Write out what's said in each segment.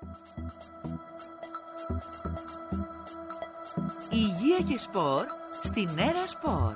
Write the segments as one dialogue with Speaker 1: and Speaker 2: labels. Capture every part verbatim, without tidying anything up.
Speaker 1: Υγεία και σπορ στην Έρα Σπορ.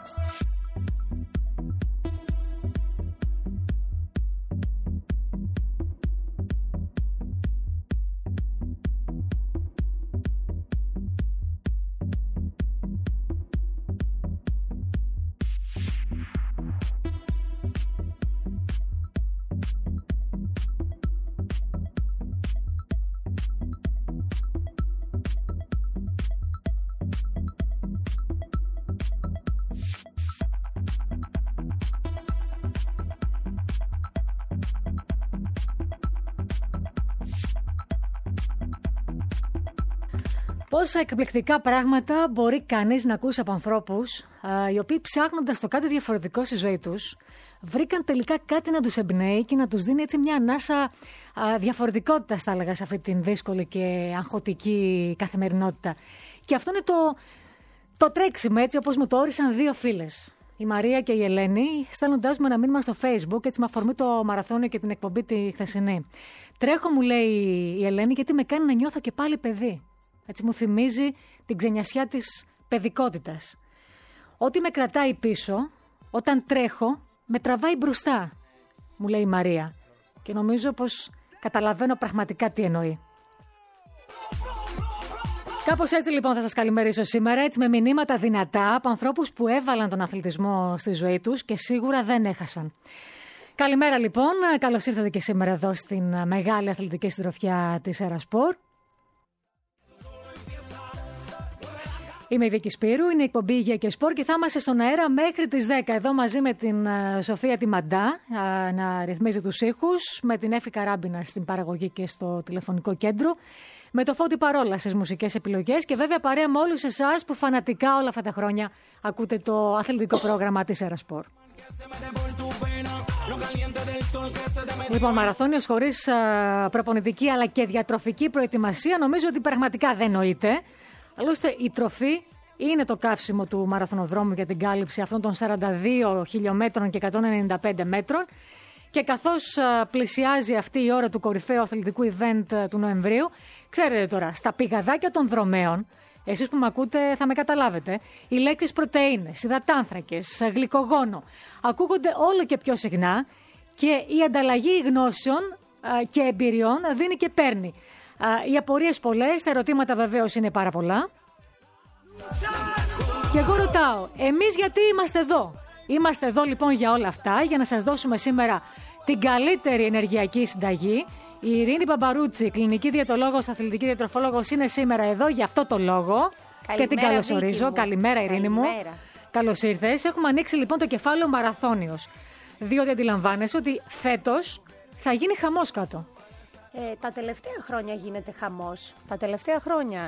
Speaker 2: Πόσα εκπληκτικά πράγματα μπορεί κανείς να ακούσει από ανθρώπους α, οι οποίοι ψάχνοντας το κάτι διαφορετικό στη ζωή τους βρήκαν τελικά κάτι να τους εμπνέει και να τους δίνει έτσι μια ανάσα α, διαφορετικότητας, θα έλεγα, σε αυτή την δύσκολη και αγχωτική καθημερινότητα. Και αυτό είναι το, το τρέξιμο, έτσι όπως μου το όρισαν δύο φίλες, η Μαρία και η Ελένη, στέλνοντάς μου ένα μήνυμα στο Facebook, έτσι με αφορμή το μαραθώνιο και την εκπομπή τη χθεσινή. Τρέχω, μου λέει η Ελένη, γιατί με κάνει να νιώθω και πάλι παιδί. Έτσι μου θυμίζει την ξενιασιά της παιδικότητας. Ό,τι με κρατάει πίσω, όταν τρέχω, με τραβάει μπροστά, μου λέει η Μαρία. Και νομίζω πως καταλαβαίνω πραγματικά τι εννοεί. Κάπως έτσι λοιπόν θα σας καλημερίσω σήμερα, έτσι με μηνύματα δυνατά από ανθρώπους που έβαλαν τον αθλητισμό στη ζωή τους και σίγουρα δεν έχασαν. Καλημέρα λοιπόν, καλώς ήρθατε και σήμερα εδώ στην μεγάλη αθλητική συντροφιά της Έρα Σπορ. Είμαι η Βίκη Σπύρου, είναι η εκπομπή Υγεία και Σπορ και θα είμαστε στον αέρα μέχρι τις δέκα. Εδώ μαζί με την uh, Σοφία τη Μαντά uh, να ρυθμίζει τους ήχους, με την Έφη Καράμπινα στην παραγωγή και στο τηλεφωνικό κέντρο, με το Φώτη Παρόλα στις μουσικές επιλογές και βέβαια παρέα με όλους εσάς που φανατικά όλα αυτά τα χρόνια ακούτε το αθλητικό πρόγραμμα της Έρα Σπορ. Λοιπόν, μαραθώνιος χωρίς uh, προπονητική αλλά και διατροφική προετοιμασία νομίζω ότι πραγματικά δεν νοείται. Άλλωστε, η τροφή είναι το καύσιμο του μαραθωνοδρόμου για την κάλυψη αυτών των σαράντα δύο χιλιόμετρων και εκατόν ενενήντα πέντε μέτρων. Και καθώς πλησιάζει αυτή η ώρα του κορυφαίου αθλητικού event του Νοεμβρίου, ξέρετε τώρα, στα πηγαδάκια των δρομέων, εσείς που με ακούτε θα με καταλάβετε, οι λέξεις πρωτεΐνες, υδατάνθρακες, γλυκογόνο ακούγονται όλο και πιο συχνά και η ανταλλαγή γνώσεων και εμπειριών δίνει και παίρνει. Οι απορίες πολλές, τα ερωτήματα βεβαίως είναι πάρα πολλά. Και εγώ ρωτάω, εμείς γιατί είμαστε εδώ? Είμαστε εδώ λοιπόν για όλα αυτά, για να σας δώσουμε σήμερα την καλύτερη ενεργειακή συνταγή. Η Ειρήνη Μπαμπαρούτσι, κλινική διαιτολόγος, αθλητική διατροφολόγος, είναι σήμερα εδώ για αυτό το λόγο. Καλημέρα, και την καλωσορίζω. Καλημέρα, Ειρήνη μου. Καλώς ήρθες. Έχουμε ανοίξει λοιπόν το κεφάλαιο μαραθώνιος, διότι αντιλαμβάνεσαι ότι φέτος θα γίνει χαμός κάτω.
Speaker 3: Ε, τα τελευταία χρόνια γίνεται χαμός. Τα τελευταία χρόνια.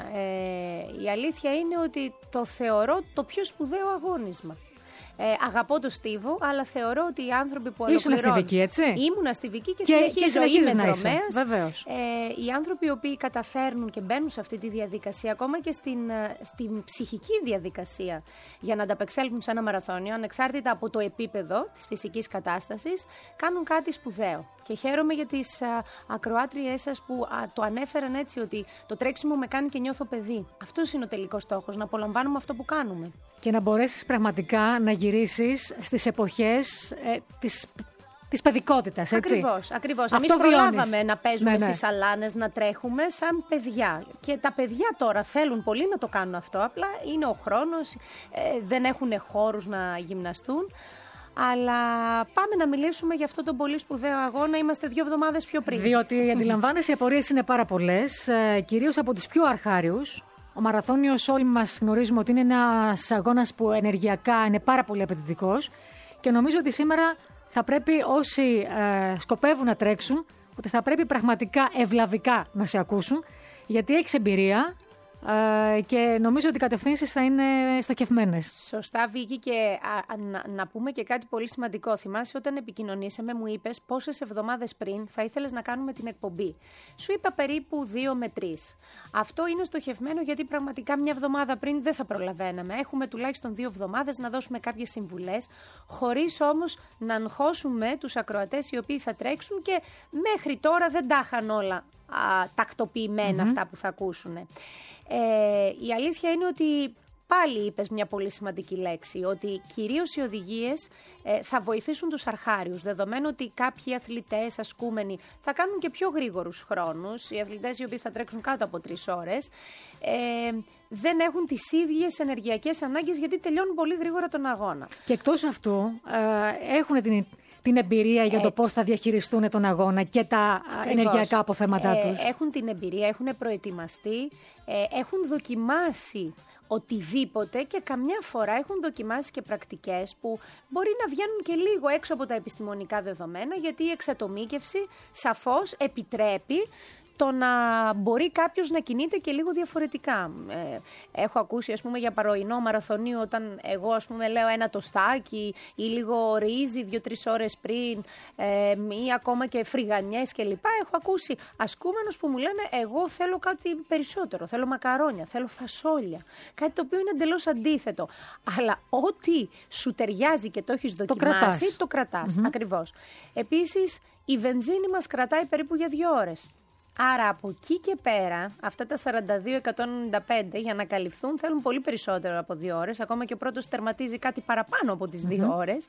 Speaker 3: Ε, η αλήθεια είναι ότι το θεωρώ το πιο σπουδαίο αγώνισμα. Ε, αγαπώ το στίβο, αλλά θεωρώ ότι οι άνθρωποι που ολοκληρώνουν... Ήσουν
Speaker 2: αστιβική, έτσι?
Speaker 3: Ήμουν αστιβική και,
Speaker 2: και
Speaker 3: συνεχίζω. Είμαι δρομέας.
Speaker 2: Βεβαίως.
Speaker 3: Ε, οι άνθρωποι οι οποίοι καταφέρνουν και μπαίνουν σε αυτή τη διαδικασία, ακόμα και στην, στην ψυχική διαδικασία, για να ανταπεξέλθουν σε ένα μαραθώνιο, ανεξάρτητα από το επίπεδο της φυσικής κατάστασης, κάνουν κάτι σπουδαίο. Και χαίρομαι για τις α, ακροάτριές σας που α, το ανέφεραν έτσι, ότι το τρέξιμο με κάνει και νιώθω παιδί. Αυτός είναι ο τελικός στόχος, να απολαμβάνουμε αυτό που κάνουμε.
Speaker 2: Και να μπορέσεις πραγματικά να γυρίσεις στις εποχές ε, της, της παιδικότητας, έτσι.
Speaker 3: Ακριβώς, ακριβώς.
Speaker 2: Αυτό
Speaker 3: Εμείς προλάβαμε
Speaker 2: βιώνεις.
Speaker 3: να παίζουμε
Speaker 2: ναι, ναι.
Speaker 3: στις σαλάνες, να τρέχουμε σαν παιδιά. Και τα παιδιά τώρα θέλουν πολύ να το κάνουν αυτό, απλά είναι ο χρόνος, ε, δεν έχουν χώρους να γυμναστούν. Αλλά πάμε να μιλήσουμε για αυτό τον πολύ σπουδαίο αγώνα. Είμαστε δύο εβδομάδες πιο πριν.
Speaker 2: Διότι αντιλαμβάνεσαι, οι απορίες είναι πάρα πολλές, ε, κυρίως από τις πιο αρχάριους. Ο μαραθώνιος, όλοι μας γνωρίζουμε ότι είναι ένας αγώνας που ενεργειακά είναι πάρα πολύ απαιτητικός. Και νομίζω ότι σήμερα θα πρέπει όσοι ε, σκοπεύουν να τρέξουν, ότι θα πρέπει πραγματικά ευλαβικά να σε ακούσουν, γιατί έχεις εμπειρία. Uh, και νομίζω ότι οι κατευθύνσεις θα είναι στοχευμένες.
Speaker 3: Σωστά, Βίκη, και α, να, να πούμε και κάτι πολύ σημαντικό. Θυμάσαι όταν επικοινωνήσαμε, μου είπες πόσες εβδομάδες πριν θα ήθελες να κάνουμε την εκπομπή. Σου είπα περίπου δύο με τρεις. Αυτό είναι στοχευμένο γιατί πραγματικά μια εβδομάδα πριν δεν θα προλαβαίναμε. Έχουμε τουλάχιστον δύο εβδομάδες να δώσουμε κάποιες συμβουλές, χωρίς όμως να αγχώσουμε τους ακροατές οι οποίοι θα τρέξουν και μέχρι τώρα δεν τα είχαν όλα τακτοποιημένα mm-hmm. αυτά που θα ακούσουν. Ε, η αλήθεια είναι ότι πάλι είπες μια πολύ σημαντική λέξη, ότι κυρίως οι οδηγίες ε, θα βοηθήσουν τους αρχάριους, δεδομένου ότι κάποιοι αθλητές ασκούμενοι θα κάνουν και πιο γρήγορους χρόνους, οι αθλητές οι οποίοι θα τρέξουν κάτω από τρεις ώρες, ε, δεν έχουν τις ίδιες ενεργειακές ανάγκες γιατί τελειώνουν πολύ γρήγορα τον αγώνα.
Speaker 2: Και εκτός αυτού ε, έχουν την... την εμπειρία για το πώς θα διαχειριστούν τον αγώνα και τα Ακριβώς. ενεργειακά αποθέματά ε, τους.
Speaker 3: Έχουν την εμπειρία, έχουν προετοιμαστεί, ε, έχουν δοκιμάσει οτιδήποτε και καμιά φορά έχουν δοκιμάσει και πρακτικές που μπορεί να βγαίνουν και λίγο έξω από τα επιστημονικά δεδομένα, γιατί η εξατομίκευση σαφώς επιτρέπει το να μπορεί κάποιος να κινείται και λίγο διαφορετικά. Ε, έχω ακούσει, ας πούμε, για πρωινό μαραθωνίο, όταν εγώ, ας πούμε, λέω ένα τοστάκι ή λίγο ρύζι δύο-τρεις ώρες πριν ε, ή ακόμα και φρυγανιές κλπ. Έχω ακούσει ασκούμενους που μου λένε εγώ θέλω κάτι περισσότερο, θέλω μακαρόνια, θέλω φασόλια. Κάτι το οποίο είναι εντελώς αντίθετο. Αλλά ό,τι σου ταιριάζει και το έχεις δοκιμάσει, το κρατάς. Το κρατάς. Mm-hmm. Ακριβώς. Επίσης, η βενζίνη μας κρατάει περίπου για δύο ώρες. Άρα από εκεί και πέρα, αυτά τα σαράντα δύο εκατόν ενενήντα πέντε για να καλυφθούν θέλουν πολύ περισσότερο από δύο ώρες. Ακόμα και ο πρώτος τερματίζει κάτι παραπάνω από τις δύο mm-hmm. ώρες.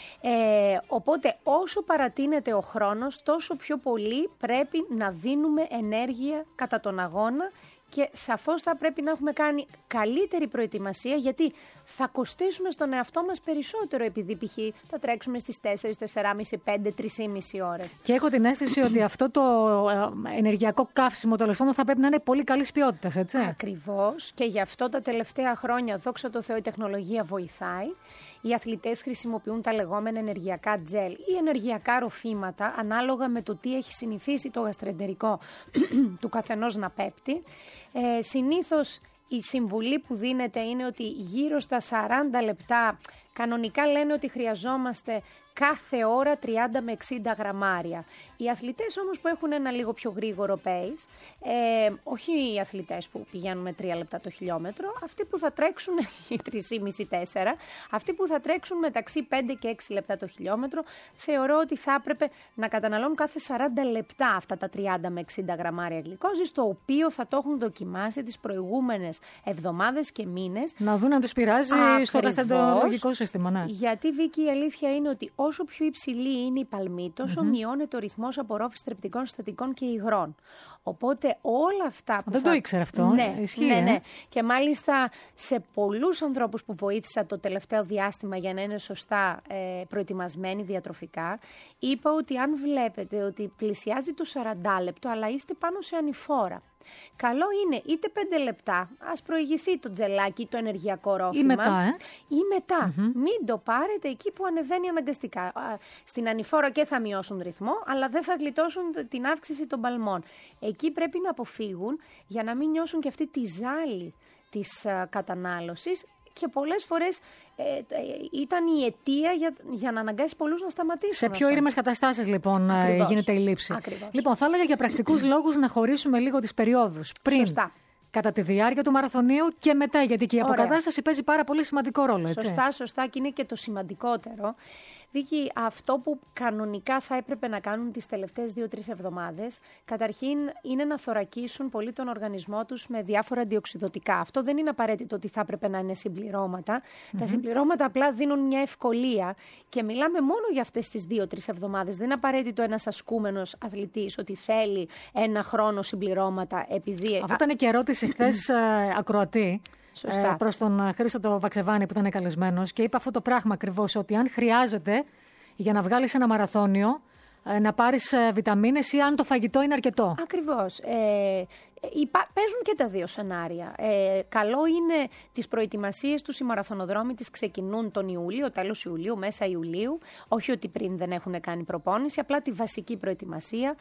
Speaker 3: Ε, οπότε όσο παρατείνεται ο χρόνος, τόσο πιο πολύ πρέπει να δίνουμε ενέργεια κατά τον αγώνα. Και σαφώς θα πρέπει να έχουμε κάνει καλύτερη προετοιμασία, γιατί θα κοστίσουμε στον εαυτό μας περισσότερο, επειδή π.χ. θα τρέξουμε στις τέσσερις, τεσσεράμισι, πέντε, τρεις και μισή ώρες.
Speaker 2: Και έχω την αίσθηση ότι αυτό το ενεργειακό καύσιμο, τέλος πάντων, θα πρέπει να είναι πολύ καλής ποιότητας, έτσι.
Speaker 3: Ακριβώς. Και γι' αυτό τα τελευταία χρόνια, δόξα τω Θεώ, η τεχνολογία βοηθάει. Οι αθλητές χρησιμοποιούν τα λεγόμενα ενεργειακά τζέλ ή ενεργειακά ροφήματα, ανάλογα με το τι έχει συνηθίσει το γαστρεντερικό του καθενός να πέπτει. Ε, συνήθως η συμβουλή που δίνεται είναι ότι γύρω στα σαράντα λεπτά, κανονικά λένε ότι χρειαζόμαστε κάθε ώρα τριάντα με εξήντα γραμμάρια. Οι αθλητές όμως που έχουν ένα λίγο πιο γρήγορο pace, ε, όχι οι αθλητές που πηγαίνουν με τρία λεπτά το χιλιόμετρο, αυτοί που θα τρέξουν τρία και μισό με τέσσερα, αυτοί που θα τρέξουν μεταξύ πέντε και έξι λεπτά το χιλιόμετρο, θεωρώ ότι θα έπρεπε να καταναλώνουν κάθε σαράντα λεπτά αυτά τα τριάντα με εξήντα γραμμάρια γλυκόζης, το οποίο θα το έχουν δοκιμάσει τις προηγούμενες εβδομάδες και μήνες.
Speaker 2: Να δουν αν τους πειράζει Ακριβώς, στο γαστρεντερικό σύστημα. Ναι.
Speaker 3: Γιατί, Βίκη, η αλήθεια είναι ότι όσο πιο υψηλή είναι η παλμή, τόσο mm-hmm. μειώνεται ο ρυθμός απορρόφησης θρεπτικών συστατικών και υγρών. Οπότε όλα αυτά που
Speaker 2: Δεν
Speaker 3: θα...
Speaker 2: το ήξερα αυτό.
Speaker 3: Ναι,
Speaker 2: Ισχύει,
Speaker 3: ναι,
Speaker 2: ε?
Speaker 3: ναι. Και μάλιστα σε πολλούς ανθρώπους που βοήθησα το τελευταίο διάστημα για να είναι σωστά ε, προετοιμασμένοι διατροφικά, είπα ότι αν βλέπετε ότι πλησιάζει το σαράντα λεπτό, αλλά είστε πάνω σε ανηφόρα, καλό είναι είτε πέντε λεπτά, ας προηγηθεί το τζελάκι, το ενεργειακό ρόφημα.
Speaker 2: Ή μετά, ε?
Speaker 3: Ή μετά.
Speaker 2: Mm-hmm.
Speaker 3: Μην το πάρετε εκεί που ανεβαίνει αναγκαστικά. Στην ανηφόρα και θα μειώσουν ρυθμό, αλλά δεν θα γλιτώσουν την αύξηση των παλμών. Εκεί πρέπει να αποφύγουν για να μην νιώσουν και αυτή τη ζάλη της uh, κατανάλωσης. Και πολλές φορές ε, ε, ήταν η αιτία για, για να αναγκάσει πολλούς να σταματήσουν. Σε
Speaker 2: πιο ήρεμες καταστάσεις, λοιπόν, Ακριβώς. γίνεται η λήψη.
Speaker 3: Ακριβώς.
Speaker 2: Λοιπόν, θα έλεγα για πρακτικούς λόγους να χωρίσουμε λίγο τις περιόδους. Πριν,
Speaker 3: Σωστά.
Speaker 2: κατά τη διάρκεια του μαραθωνίου και μετά, γιατί και η
Speaker 3: Ωραία.
Speaker 2: αποκατάσταση παίζει πάρα πολύ σημαντικό ρόλο. Έτσι.
Speaker 3: Σωστά, σωστά, και είναι και το σημαντικότερο. Βίκη, αυτό που κανονικά θα έπρεπε να κάνουν τις τελευταίες δύο-τρεις εβδομάδες, καταρχήν είναι να θωρακίσουν πολύ τον οργανισμό τους με διάφορα αντιοξυδωτικά. Αυτό δεν είναι απαραίτητο ότι θα έπρεπε να είναι συμπληρώματα. Mm-hmm. Τα συμπληρώματα απλά δίνουν μια ευκολία και μιλάμε μόνο για αυτές τις δύο-τρεις εβδομάδες. Δεν είναι απαραίτητο ένας ασκούμενος αθλητής ότι θέλει ένα χρόνο συμπληρώματα επειδή...
Speaker 2: Αυτό ήταν και ερώτηση χθες ακροατή.
Speaker 3: Σωστά.
Speaker 2: προς τον Χρήστο το Βαξεβάνη που ήταν καλεσμένος και είπε αυτό το πράγμα ακριβώς, ότι αν χρειάζεται για να βγάλεις ένα μαραθώνιο να πάρεις βιταμίνες ή αν το φαγητό είναι αρκετό.
Speaker 3: Ακριβώς. Ε, παίζουν και τα δύο σενάρια. Ε, καλό είναι τις προετοιμασίες τους οι μαραθωνοδρόμοι τις ξεκινούν τον Ιούλιο, τέλος Ιουλίου, μέσα Ιουλίου. Όχι ότι πριν δεν έχουν κάνει προπόνηση, απλά τη βασική προετοιμασία.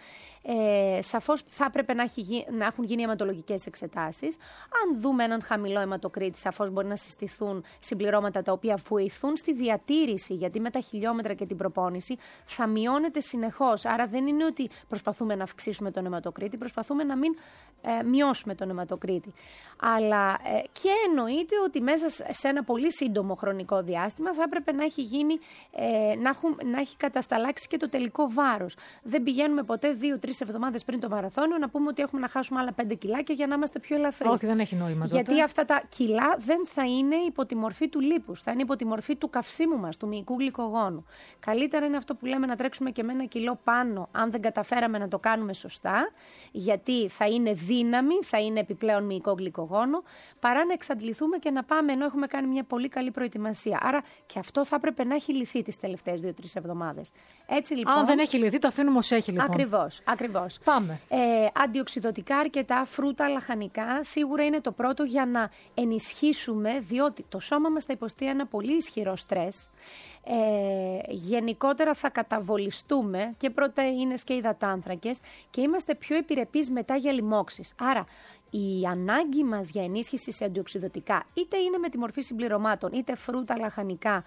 Speaker 3: Ε, σαφώς θα έπρεπε να, έχει, να έχουν γίνει αιματολογικές εξετάσεις. Αν δούμε έναν χαμηλό αιματοκρίτη, σαφώς μπορεί να συστηθούν συμπληρώματα τα οποία βοηθούν στη διατήρηση, γιατί με τα χιλιόμετρα και την προπόνηση θα μειώνεται συνεχώς. Άρα δεν είναι ότι προσπαθούμε να αυξήσουμε τον αιματοκρίτη, προσπαθούμε να μην ε, μειώσουμε τον αιματοκρίτη. Αλλά ε, και εννοείται ότι μέσα σε ένα πολύ σύντομο χρονικό διάστημα θα έπρεπε να έχει γίνει, ε, να, έχουν, να έχει κατασταλάξει και το τελικό βάρος. Δεν πηγαίνουμε ποτέ δύο-τρεις εβδομάδες πριν το μαραθώνιο να πούμε ότι έχουμε να χάσουμε άλλα πέντε κιλάκια για να είμαστε πιο ελαφρύς.
Speaker 2: Όχι, δεν έχει νόημα.
Speaker 3: Γιατί
Speaker 2: τότε.
Speaker 3: αυτά τα κιλά δεν θα είναι υπό τη μορφή του λίπους, θα είναι υπό τη μορφή του καυσίμου μας, του μυϊκού γλυκογόνου. Καλύτερα είναι αυτό που λέμε να τρέξουμε και με ένα κιλό πάνω, αν δεν καταφέραμε να το κάνουμε σωστά, γιατί θα είναι δύναμη, θα είναι επιπλέον μυϊκό γλυκογόνο, παρά να εξαντληθούμε και να πάμε ενώ έχουμε κάνει μια πολύ καλή προετοιμασία. Άρα και αυτό θα έπρεπε να έχει λυθεί τις τελευταίες δύο-τρεις εβδομάδες. Έτσι λοιπόν.
Speaker 2: Αν δεν έχει λυθεί, το αφήνουμε ως έχει λοιπόν.
Speaker 3: Ακριβώς, ακριβώς.
Speaker 2: Πάμε.
Speaker 3: Ε, αντιοξυδωτικά αρκετά, φρούτα, λαχανικά, σίγουρα είναι το πρώτο για να ενισχύσουμε, διότι το σώμα μας θα υποστεί ένα πολύ ισχυρό στρες. Ε, γενικότερα θα καταβολιστούμε και πρωτεΐνες και υδατάνθρακες και είμαστε πιο επιρρεπείς μετά για λοιμώξεις. Άρα η ανάγκη μας για ενίσχυση σε αντιοξυδωτικά, είτε είναι με τη μορφή συμπληρωμάτων, είτε φρούτα, λαχανικά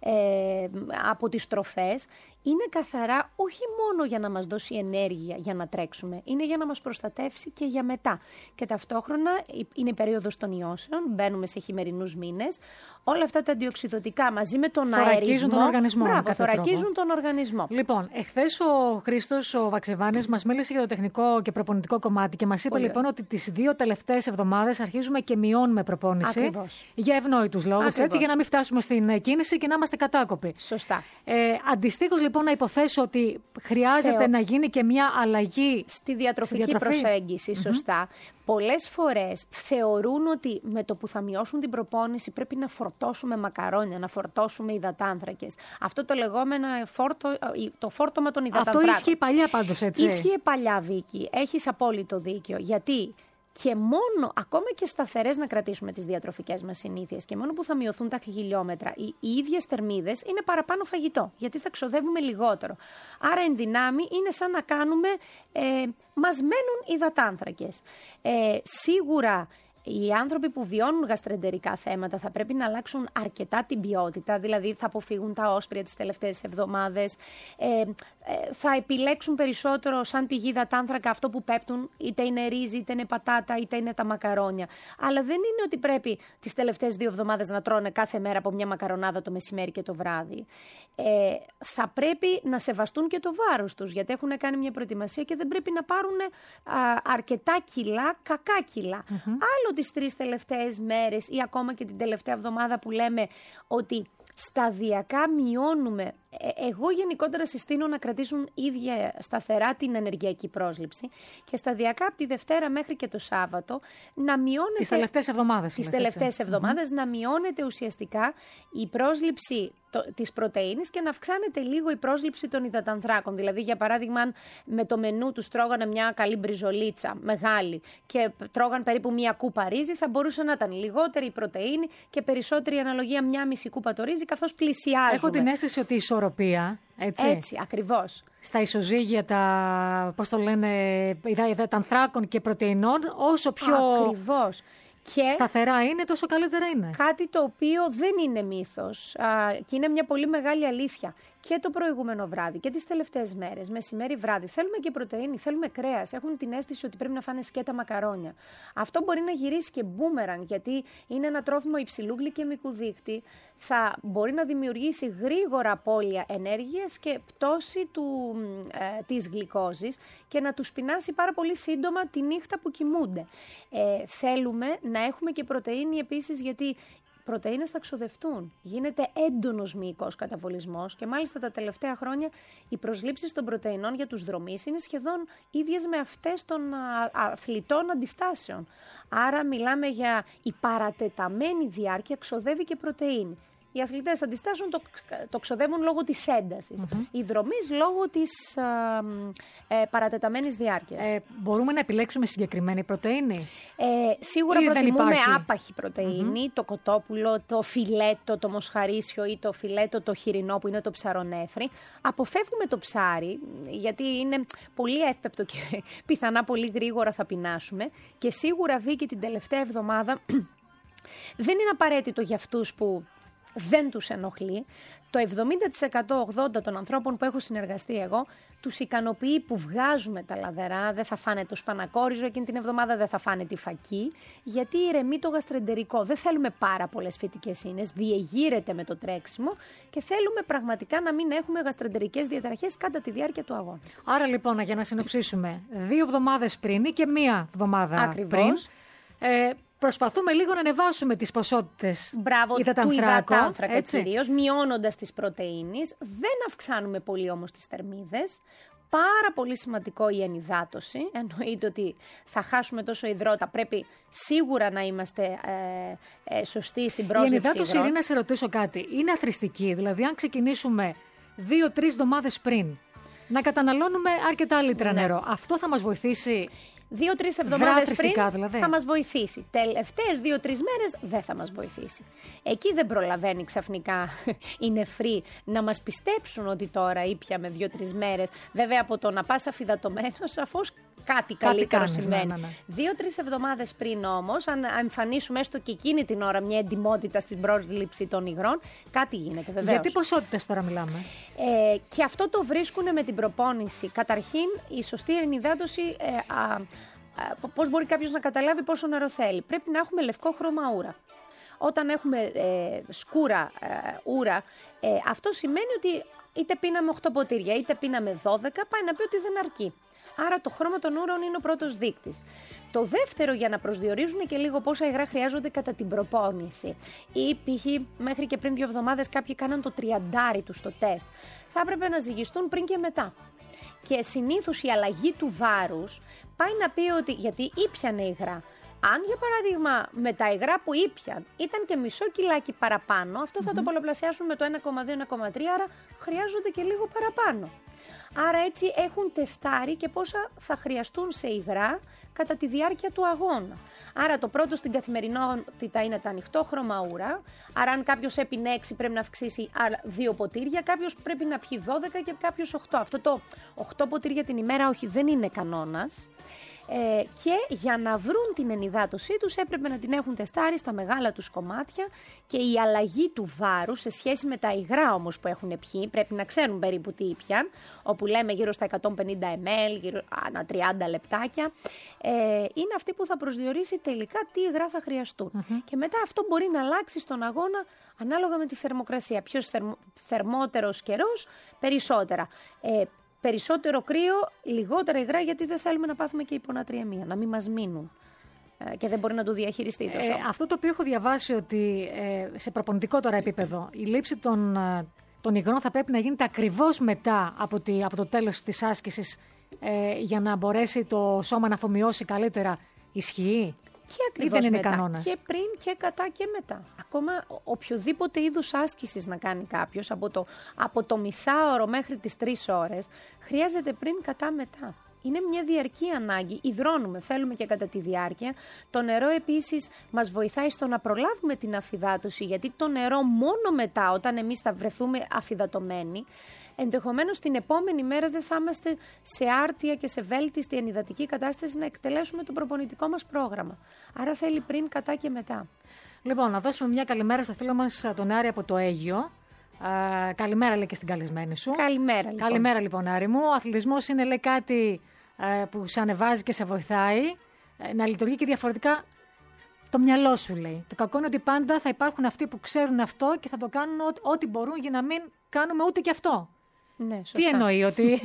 Speaker 3: ε, από τις τροφές, είναι καθαρά όχι μόνο για να μας δώσει ενέργεια για να τρέξουμε, είναι για να μας προστατεύσει και για μετά. Και ταυτόχρονα είναι η περίοδος των ιώσεων, μπαίνουμε σε χειμερινούς μήνες. Όλα αυτά τα αντιοξυδωτικά μαζί με τον
Speaker 2: θωρακίζουν
Speaker 3: αερισμό,
Speaker 2: τον οργανισμό.
Speaker 3: Μπράβο, θωρακίζουν τον οργανισμό.
Speaker 2: Λοιπόν, εχθές ο Χρήστος ο Βαξεβάνης μας μίλησε για το τεχνικό και προπονητικό κομμάτι και μας είπε
Speaker 3: Πολύ
Speaker 2: λοιπόν ότι τις δύο τελευταίες εβδομάδες αρχίζουμε και μειώνουμε προπόνηση.
Speaker 3: Ακριβώς.
Speaker 2: Για ευνόητους λόγους,
Speaker 3: Ακριβώς.
Speaker 2: έτσι, για να μην φτάσουμε στην κίνηση και να είμαστε κατάκοποι.
Speaker 3: Σωστά.
Speaker 2: Ε, αντιστοίχως λοιπόν να υποθέσω ότι χρειάζεται
Speaker 3: Θεω...
Speaker 2: να γίνει και μια αλλαγή
Speaker 3: στη διατροφική
Speaker 2: στη διατροφή.
Speaker 3: προσέγγιση, σωστά. Mm-hmm. Πολλές φορές θεωρούν ότι με το που θα μειώσουν την προπόνηση πρέπει να φορτώσουμε μακαρόνια, να φορτώσουμε υδατάνθρακες. Αυτό το λεγόμενο φόρτο, το φόρτωμα των υδατανθράκων.
Speaker 2: Αυτό ίσχυε παλιά πάντως, έτσι.
Speaker 3: Ίσχυε παλιά, Βίκη. Έχεις απόλυτο δίκιο. Γιατί και μόνο, ακόμα και σταθερές να κρατήσουμε τις διατροφικές μας συνήθειες και μόνο που θα μειωθούν τα χιλιόμετρα, οι, οι ίδιες θερμίδες είναι παραπάνω φαγητό, γιατί θα ξοδεύουμε λιγότερο. Άρα, εν δυνάμει, είναι σαν να κάνουμε, ε, μας μένουν υδατάνθρακες. Ε, σίγουρα, οι άνθρωποι που βιώνουν γαστρεντερικά θέματα θα πρέπει να αλλάξουν αρκετά την ποιότητα, δηλαδή θα αποφύγουν τα όσπρια τις τελευταίες εβδομάδες, ε, ε, θα επιλέξουν περισσότερο σαν πηγή υδατάνθρακα αυτό που πέπτουν, είτε είναι ρύζι, είτε είναι πατάτα, είτε είναι τα μακαρόνια. Αλλά δεν είναι ότι πρέπει τις τελευταίες δύο εβδομάδες να τρώνε κάθε μέρα από μια μακαρονάδα το μεσημέρι και το βράδυ. Ε, θα πρέπει να σεβαστούν και το βάρος τους, γιατί έχουν κάνει μια προετοιμασία και δεν πρέπει να πάρουν α, αρκετά κιλά, κακά κιλά. Mm-hmm. Άλλο τις τρεις τελευταίες μέρες ή ακόμα και την τελευταία εβδομάδα που λέμε ότι σταδιακά μειώνουμε. Εγώ γενικότερα συστήνω να κρατήσουν ίδια σταθερά την ενεργειακή πρόσληψη και σταδιακά από τη Δευτέρα μέχρι και το Σάββατο να μειώνεται.
Speaker 2: Τις τελευταίες εβδομάδες.
Speaker 3: Τις τελευταίες εβδομάδες mm-hmm. να μειώνεται ουσιαστικά η πρόσληψη το, της πρωτεΐνης και να αυξάνεται λίγο η πρόσληψη των υδατανθράκων. Δηλαδή, για παράδειγμα, αν με το μενού τους τρώγανε μια καλή μπριζολίτσα μεγάλη και τρώγαν περίπου μια κούπα ρύζι, θα μπορούσε να ήταν λιγότερη η πρωτεΐνη και περισσότερη η αναλογία μια μισή κούπα το ρύζι, καθώς πλησιάζουμε.
Speaker 2: Έχω την αίσθηση ότι η ισορροπία. Έτσι.
Speaker 3: Έτσι, ακριβώς.
Speaker 2: Στα ισοζύγια, τα, πώς το λένε, υδατανθράκων και πρωτεϊνών, όσο πιο
Speaker 3: ακριβώς. Και
Speaker 2: σταθερά είναι, τόσο καλύτερα είναι.
Speaker 3: Κάτι το οποίο δεν είναι μύθος α, και είναι μια πολύ μεγάλη αλήθεια. Και το προηγούμενο βράδυ και τις τελευταίες μέρες, μεσημέρι βράδυ, θέλουμε και πρωτεΐνη, θέλουμε κρέας. Έχουν την αίσθηση ότι πρέπει να φάνε σκέτα μακαρόνια. Αυτό μπορεί να γυρίσει και μπούμερανγκ, γιατί είναι ένα τρόφιμο υψηλού γλυκαιμικού δείκτη. Θα μπορεί να δημιουργήσει γρήγορα απώλεια ενέργειας και πτώση του, ε, της γλυκόζης και να τους πεινάσει πάρα πολύ σύντομα τη νύχτα που κοιμούνται. Ε, θέλουμε να έχουμε και πρωτεΐνη επίσης, γιατί πρωτεΐνες θα ξοδευτούν. Γίνεται έντονος μυϊκός καταβολισμός και μάλιστα τα τελευταία χρόνια οι προσλήψεις των πρωτεϊνών για τους δρομείς είναι σχεδόν ίδιες με αυτές των αθλητών αντιστάσεων. Άρα μιλάμε για η παρατεταμένη διάρκεια ξοδεύει και πρωτεΐνη. Οι αθλητές αντιστάσεων το, το ξοδεύουν λόγω της έντασης. Mm-hmm. Οι δρομείς λόγω της α, ε, παρατεταμένης διάρκειας. Ε,
Speaker 2: μπορούμε να επιλέξουμε συγκεκριμένη πρωτεΐνη?
Speaker 3: Ε, σίγουρα ή προτιμούμε άπαχη πρωτεΐνη, mm-hmm. το κοτόπουλο, το φιλέτο, το μοσχαρίσιο ή το φιλέτο το χοιρινό που είναι το ψαρονέφρι. Αποφεύγουμε το ψάρι, γιατί είναι πολύ εύπεπτο και πιθανά πολύ γρήγορα θα πεινάσουμε. Και σίγουρα, Βίκη, την τελευταία εβδομάδα δεν είναι απαραίτητο για αυτούς που δεν τους ενοχλεί. Το εβδομήντα τοις εκατό ογδόντα τοις εκατό των ανθρώπων που έχω συνεργαστεί εγώ, τους ικανοποιεί που βγάζουμε τα λαδερά, δεν θα φάνε το σπανακόριζο εκείνη την εβδομάδα, δεν θα φάνε τη φακή, γιατί ηρεμεί το γαστρεντερικό. Δεν θέλουμε πάρα πολλές φυτικές ίνες, διεγείρεται με το τρέξιμο και θέλουμε πραγματικά να μην έχουμε γαστρεντερικές διαταραχές κατά τη διάρκεια του αγώνα.
Speaker 2: Άρα λοιπόν, για να συνοψίσουμε, δύο εβδομάδες πριν ή και μία εβδομάδα
Speaker 3: Ακριβώς.
Speaker 2: πριν, ε, προσπαθούμε λίγο να ανεβάσουμε τις ποσότητες
Speaker 3: του υδατάνθρακα κυρίως, μειώνοντας τις πρωτεΐνες. Δεν αυξάνουμε πολύ όμως τις θερμίδες. Πάρα πολύ σημαντικό η ενυδάτωση. Εννοείται ότι θα χάσουμε τόσο υδρότα. Πρέπει σίγουρα να είμαστε ε, ε, σωστοί στην πρόσληψη υδρών. Η ενυδάτωση,
Speaker 2: Ειρήνα, να σε ρωτήσω κάτι. Είναι αθροιστική? Δηλαδή, αν ξεκινήσουμε δύο-τρεις εβδομάδες πριν να καταναλώνουμε αρκετά λίτρα ναι. νερό, αυτό θα μας βοηθήσει?
Speaker 3: Δύο-τρεις εβδομάδες πριν
Speaker 2: δηλαδή.
Speaker 3: θα μας βοηθήσει. Τελευταίες δύο-τρεις μέρες δεν θα μας βοηθήσει. Εκεί δεν προλαβαίνει ξαφνικά οι νεφροί να μας πιστέψουν ότι τώρα ήπιαμε δύο-τρεις μέρες. Βέβαια, από το να πας αφυδατωμένος, σαφώς κάτι καλύτερο
Speaker 2: κάνεις,
Speaker 3: σημαίνει.
Speaker 2: Ναι, ναι, ναι.
Speaker 3: Δύο-τρεις εβδομάδες πριν όμως, αν εμφανίσουμε έστω και εκείνη την ώρα μια εντιμότητα στην πρόσληψη των υγρών, κάτι γίνεται βεβαίως.
Speaker 2: Για τι ποσότητες τώρα μιλάμε?
Speaker 3: Ε, και αυτό το βρίσκουν με την προπόνηση. Καταρχήν, η σωστή ενυδάτωση. Ε, α, Πώς μπορεί κάποιος να καταλάβει πόσο νερό θέλει? Πρέπει να έχουμε λευκό χρώμα ούρα. Όταν έχουμε ε, σκούρα ε, ούρα, ε, αυτό σημαίνει ότι είτε πίναμε οκτώ ποτήρια, είτε πίναμε δώδεκα, πάει να πει ότι δεν αρκεί. Άρα το χρώμα των ούρων είναι ο πρώτος δείκτης. Το δεύτερο, για να προσδιορίζουν και λίγο πόσα υγρά χρειάζονται κατά την προπόνηση. Ή π.χ. μέχρι και πριν δύο εβδομάδες κάποιοι κάναν το τριαντάρι τους στο τεστ. Θα έπρεπε να ζυγιστούν πριν και μετά. Και συνήθως η αλλαγή του βάρους πάει να πει ότι, γιατί ήπιανε υγρά. Αν για παράδειγμα με τα υγρά που ήπιαν ήταν και μισό κιλάκι παραπάνω, αυτό θα mm-hmm. το πολλαπλασιάσουν με το ένα κόμμα δύο με ένα κόμμα τρία, άρα χρειάζονται και λίγο παραπάνω. Άρα έτσι έχουν τεστάρει και πόσα θα χρειαστούν σε υγρά κατά τη διάρκεια του αγώνα. Άρα το πρώτο στην καθημερινότητα είναι τα ανοιχτό χρώμα ούρα. Άρα αν κάποιος έπινε έξι πρέπει να αυξήσει δύο ποτήρια, κάποιος πρέπει να πιει δώδεκα και κάποιος οκτώ. Αυτό το οκτώ ποτήρια την ημέρα όχι, δεν είναι κανόνας. Ε, και για να βρουν την ενυδάτωσή τους έπρεπε να την έχουν τεστάρει στα μεγάλα τους κομμάτια και η αλλαγή του βάρου σε σχέση με τα υγρά όμως που έχουν πιει, πρέπει να ξέρουν περίπου τι ήπιαν, όπου λέμε γύρω στα εκατόν πενήντα μιλιλίτρα, γύρω ανά τριάντα λεπτάκια, ε, είναι αυτή που θα προσδιορίσει τελικά τι υγρά θα χρειαστούν. Mm-hmm. Και μετά αυτό μπορεί να αλλάξει στον αγώνα ανάλογα με τη θερμοκρασία. Ποιος θερμ, θερμότερος καιρός, περισσότερα. Ε, Περισσότερο κρύο, λιγότερα υγρά, γιατί δεν θέλουμε να πάθουμε και υπονατριεμία, να μην μας μείνουν ε, και δεν μπορεί να το διαχειριστεί το σώμα. Ε,
Speaker 2: αυτό το οποίο έχω διαβάσει ότι ε, σε προπονητικό τώρα επίπεδο η λήψη των, των υγρών θα πρέπει να γίνεται ακριβώς μετά από, τη, από το τέλος της άσκησης ε, για να μπορέσει το σώμα να αφομοιώσει καλύτερα. Ισχύει?
Speaker 3: Και ακριβώς δεν είναι κανόνας? Και πριν και κατά και μετά. Ακόμα οποιοδήποτε είδους άσκησης να κάνει κάποιος, από το, από το μισάωρο μέχρι τις τρεις ώρες, χρειάζεται πριν, κατά, μετά. Είναι μια διαρκή ανάγκη. Υδρώνουμε, θέλουμε και κατά τη διάρκεια. Το νερό επίσης μας βοηθάει στο να προλάβουμε την αφυδάτωση, γιατί το νερό μόνο μετά, όταν εμείς θα βρεθούμε αφυδατωμένοι, ενδεχομένως την επόμενη μέρα δεν θα είμαστε σε άρτια και σε βέλτιστη ενυδατική κατάσταση να εκτελέσουμε το προπονητικό μας πρόγραμμα. Άρα θέλει πριν, κατά και μετά.
Speaker 2: Λοιπόν, να δώσουμε μια καλημέρα στο φίλο μας τον Άρη από το Αίγιο. Uh, καλημέρα, λέει, και στην καλεσμένη σου.
Speaker 3: Καλημέρα, λοιπόν.
Speaker 2: Καλημέρα, λοιπόν, Άρη μου. Ο αθλητισμός είναι, λέει, κάτι uh, που σε ανεβάζει και σε βοηθάει uh, να λειτουργεί και διαφορετικά το μυαλό σου, λέει. Το κακό είναι ότι πάντα θα υπάρχουν αυτοί που ξέρουν αυτό και θα το κάνουν ό, ό,τι μπορούν για να μην κάνουμε ούτε και αυτό.
Speaker 3: Ναι, σωστά.
Speaker 2: Τι εννοεί, ότι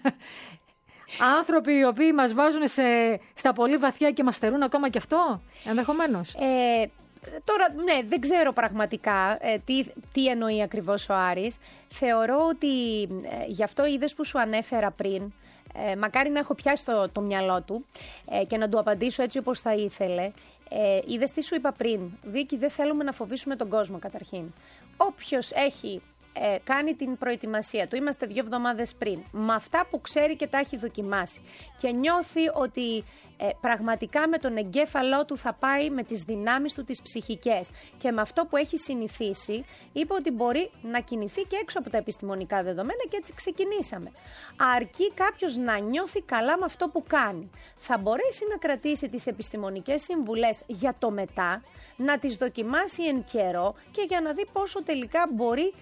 Speaker 2: άνθρωποι οι οποίοι μας βάζουν σε, στα πολύ βαθιά και μας στερούν ακόμα και αυτό, ενδεχομένως.
Speaker 3: Ε, Τώρα, ναι, δεν ξέρω πραγματικά ε, τι, τι εννοεί ακριβώς ο Άρης. Θεωρώ ότι ε, γι' αυτό είδες που σου ανέφερα πριν, ε, μακάρι να έχω πιάσει το, το μυαλό του ε, και να του απαντήσω έτσι όπως θα ήθελε. Ε, είδες τι σου είπα πριν, Βίκη, δεν θέλουμε να φοβήσουμε τον κόσμο καταρχήν. Όποιος έχει ε, κάνει την προετοιμασία του, είμαστε δύο εβδομάδες πριν, με αυτά που ξέρει και τα έχει δοκιμάσει και νιώθει ότι Ε, πραγματικά με τον εγκέφαλό του θα πάει με τις δυνάμεις του τις ψυχικές και με αυτό που έχει συνηθίσει, είπε ότι μπορεί να κινηθεί και έξω από τα επιστημονικά δεδομένα και έτσι ξεκινήσαμε. Αρκεί κάποιος να νιώθει καλά με αυτό που κάνει. Θα μπορέσει να κρατήσει τις επιστημονικές συμβουλές για το μετά, να τις δοκιμάσει εν καιρό και για να δει πόσο τελικά μπορεί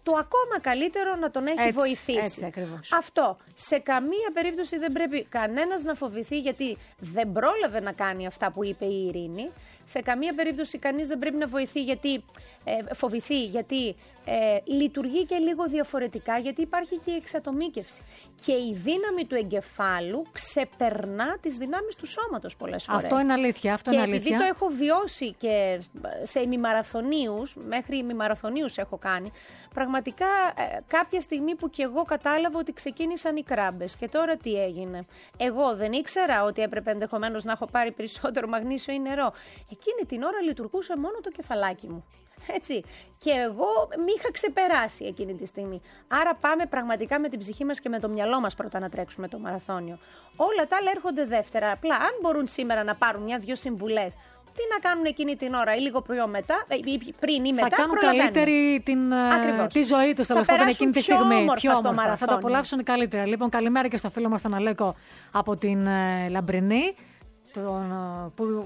Speaker 3: το ακόμα καλύτερο να τον έχει
Speaker 2: έτσι,
Speaker 3: βοηθήσει.
Speaker 2: Έτσι ακριβώς.
Speaker 3: Αυτό. Σε καμία περίπτωση δεν πρέπει κανένας να φοβηθεί, γιατί δεν πρόλαβε να κάνει αυτά που είπε η Ειρήνη. Σε καμία περίπτωση κανείς δεν πρέπει να βοηθεί γιατί, ε, φοβηθεί, γιατί ε, λειτουργεί και λίγο διαφορετικά, γιατί υπάρχει και η εξατομίκευση. Και η δύναμη του εγκεφάλου ξεπερνά τις δυνάμεις του σώματος πολλές φορές.
Speaker 2: Αυτό είναι αλήθεια. Αυτό
Speaker 3: και
Speaker 2: είναι
Speaker 3: επειδή
Speaker 2: αλήθεια.
Speaker 3: το έχω βιώσει και σε ημιμαραθωνίους, μέχρι ημιμαραθωνίους έχω κάνει, πραγματικά ε, κάποια στιγμή που και εγώ κατάλαβα ότι ξεκίνησαν οι κράμπες. Και τώρα τι έγινε? Εγώ δεν ήξερα ότι έπρεπε ενδεχομένως να έχω πάρει περισσότερο μαγνήσιο ή νερό. Εκείνη την ώρα λειτουργούσε μόνο το κεφαλάκι μου. Έτσι. Και εγώ μη είχα ξεπεράσει εκείνη τη στιγμή. Άρα πάμε πραγματικά με την ψυχή μας και με το μυαλό μας πρώτα να τρέξουμε το μαραθώνιο. Όλα τα άλλα έρχονται δεύτερα. Απλά αν μπορούν σήμερα να πάρουν μια-δυο συμβουλές, τι να κάνουν εκείνη την ώρα ή λίγο πιο μετά, ή πριν ή μετά,
Speaker 2: θα κάνουν
Speaker 3: προλαβαίνουν.
Speaker 2: καλύτερη την, τη ζωή τους, τέλος πάντων, εκείνη τη στιγμή.
Speaker 3: Πιο όμορφα,
Speaker 2: πιο όμορφα.
Speaker 3: στο μαραθώνιο.
Speaker 2: Θα το απολαύσουν καλύτερα. Λοιπόν, καλημέρα και στο φίλο μας τον Αλέκο από την ε, Λαμπρινή, τον, ε, που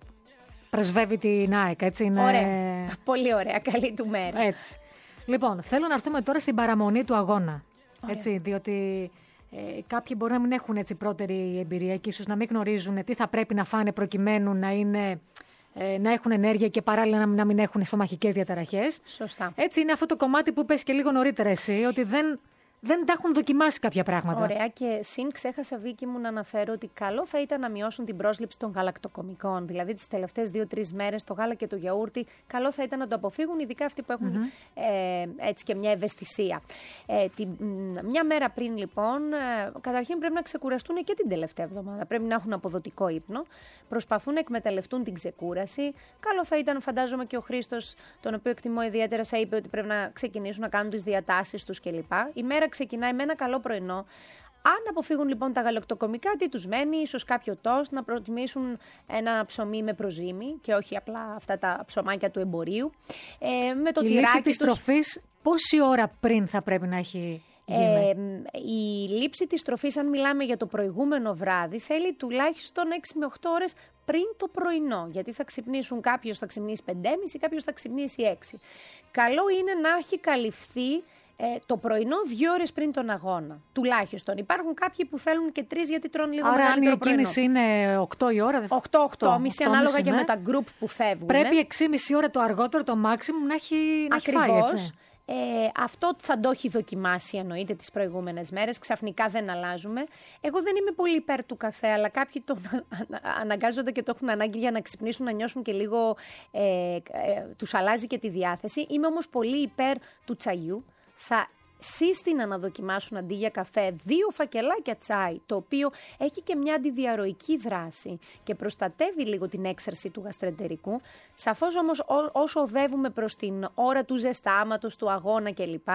Speaker 2: πρεσβεύει την ΑΕΚ, έτσι είναι.
Speaker 3: Ωραία. Πολύ ωραία. Καλή του μέρα.
Speaker 2: Έτσι. Λοιπόν, θέλω να έρθουμε τώρα στην παραμονή του αγώνα. Έτσι, διότι ε, κάποιοι μπορεί να μην έχουν έτσι πρώτερη εμπειρία και ίσως να μην γνωρίζουν τι θα πρέπει να φάνε προκειμένου να, είναι, ε, να έχουν ενέργεια και παράλληλα να, να μην έχουν στομαχικές διαταραχές.
Speaker 3: Σωστά.
Speaker 2: Έτσι είναι αυτό το κομμάτι που πες και λίγο νωρίτερα εσύ, ότι δεν... δεν τα έχουν δοκιμάσει κάποια πράγματα.
Speaker 3: Ωραία, και συν ξέχασα, Βίκη μου, να αναφέρω ότι καλό θα ήταν να μειώσουν την πρόσληψη των γαλακτοκομικών. Δηλαδή τις τελευταίες δύο-τρεις μέρες το γάλα και το γιαούρτι, καλό θα ήταν να το αποφύγουν, ειδικά αυτοί που έχουν mm-hmm. ε, έτσι και μια ευαισθησία. Ε, τη, μια μέρα πριν, λοιπόν, ε, καταρχήν πρέπει να ξεκουραστούν και την τελευταία εβδομάδα. Πρέπει να έχουν αποδοτικό ύπνο. Προσπαθούν να εκμεταλλευτούν την ξεκούραση. Καλό θα ήταν, φαντάζομαι, και ο Χρήστος, τον οποίο εκτιμώ ιδιαίτερα, θα είπε ότι πρέπει να ξεκινήσουν να κάνουν τις διατάσεις τους κλπ. Η μέρα ξεκινάει με ένα καλό πρωινό. Αν αποφύγουν λοιπόν τα γαλακτοκομικά, τι τους μένει? Ίσως κάποιο τόστ, να προτιμήσουν ένα ψωμί με προζύμι και όχι απλά αυτά τα ψωμάκια του εμπορίου. Ε, με το
Speaker 2: η
Speaker 3: τυράκι
Speaker 2: λήψη της
Speaker 3: τους...
Speaker 2: τροφής πόση ώρα πριν θα πρέπει να έχει γίνει?
Speaker 3: Ε, η λήψη της τροφής, αν μιλάμε για το προηγούμενο βράδυ, θέλει τουλάχιστον έξι με οκτώ ώρες πριν το πρωινό. Γιατί θα ξυπνήσουν, κάποιος θα ξυπνήσει πέντε και μισή, κάποιος θα ξυπνήσει έξι. Καλό είναι να έχει καλυφθεί Ε, το πρωινό δύο ώρες πριν τον αγώνα. Τουλάχιστον. Υπάρχουν κάποιοι που θέλουν και τρεις γιατί τρώνε λίγο μεγαλύτερο πρωινό.
Speaker 2: Άρα αν η κίνηση είναι οκτώ η ώρα,
Speaker 3: οκτώ οκτώ και μισή ανάλογα και με τα γκρουπ που φεύγουν.
Speaker 2: Πρέπει έξι και μισή ώρα το αργότερο, το maximum, να έχει, να έχει φάει, έτσι.
Speaker 3: Ε, αυτό θα το έχει δοκιμάσει, εννοείται, τις προηγούμενες μέρες. Ξαφνικά δεν αλλάζουμε. Εγώ δεν είμαι πολύ υπέρ του καφέ, αλλά κάποιοι τον αναγκάζονται και το έχουν ανάγκη για να ξυπνήσουν, να νιώσουν και λίγο. Ε, ε, τους αλλάζει και τη διάθεση. Είμαι όμως πολύ υπέρ του τσαγιού. Θα σύστηνα να δοκιμάσουν αντί για καφέ δύο φακελάκια τσάι, το οποίο έχει και μια αντιδιαρροϊκή δράση και προστατεύει λίγο την έξαρση του γαστρεντερικού. Σαφώς όμως ό, όσο οδεύουμε προς την ώρα του ζεστάματος, του αγώνα κλπ.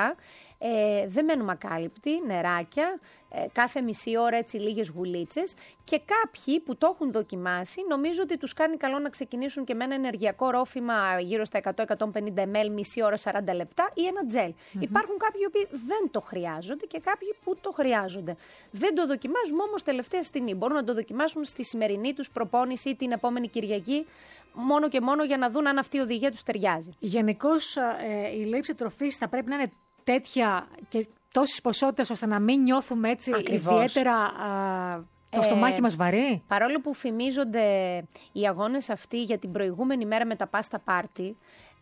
Speaker 3: Ε, δεν μένουμε ακάλυπτοι, νεράκια, ε, κάθε μισή ώρα έτσι λίγες γουλίτσες, και κάποιοι που το έχουν δοκιμάσει νομίζω ότι τους κάνει καλό να ξεκινήσουν και με ένα ενεργειακό ρόφημα γύρω στα εκατό με εκατόν πενήντα μιλιλίτρα, μισή ώρα, σαράντα λεπτά ή ένα τζέλ. Mm-hmm. Υπάρχουν κάποιοι που δεν το χρειάζονται και κάποιοι που το χρειάζονται. Δεν το δοκιμάζουμε όμως τελευταία στιγμή. Μπορούν να το δοκιμάσουν στη σημερινή τους προπόνηση ή την επόμενη Κυριακή, μόνο και μόνο για να δουν αν αυτή η οδηγία τους ταιριάζει.
Speaker 2: Γενικώς ε, η λήψη τροφής θα πρέπει να είναι τέτοια και τόσες ποσότητες ώστε να μην νιώθουμε έτσι
Speaker 3: Ακριβώς.
Speaker 2: ιδιαίτερα α, το ε, στομάχι μας βαρύ.
Speaker 3: Παρόλο που φημίζονται οι αγώνες αυτοί για την προηγούμενη μέρα με τα πάστα πάρτι,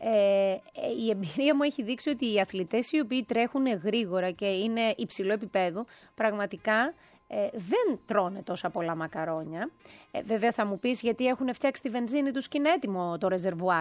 Speaker 3: ε, η εμπειρία μου έχει δείξει ότι οι αθλητές οι οποίοι τρέχουν γρήγορα και είναι υψηλό επίπεδου, πραγματικά Ε, δεν τρώνε τόσα πολλά μακαρόνια. Ε, βέβαια θα μου πεις γιατί έχουν φτιάξει τη βενζίνη τους και είναι έτοιμο το ρεζερβουάρ.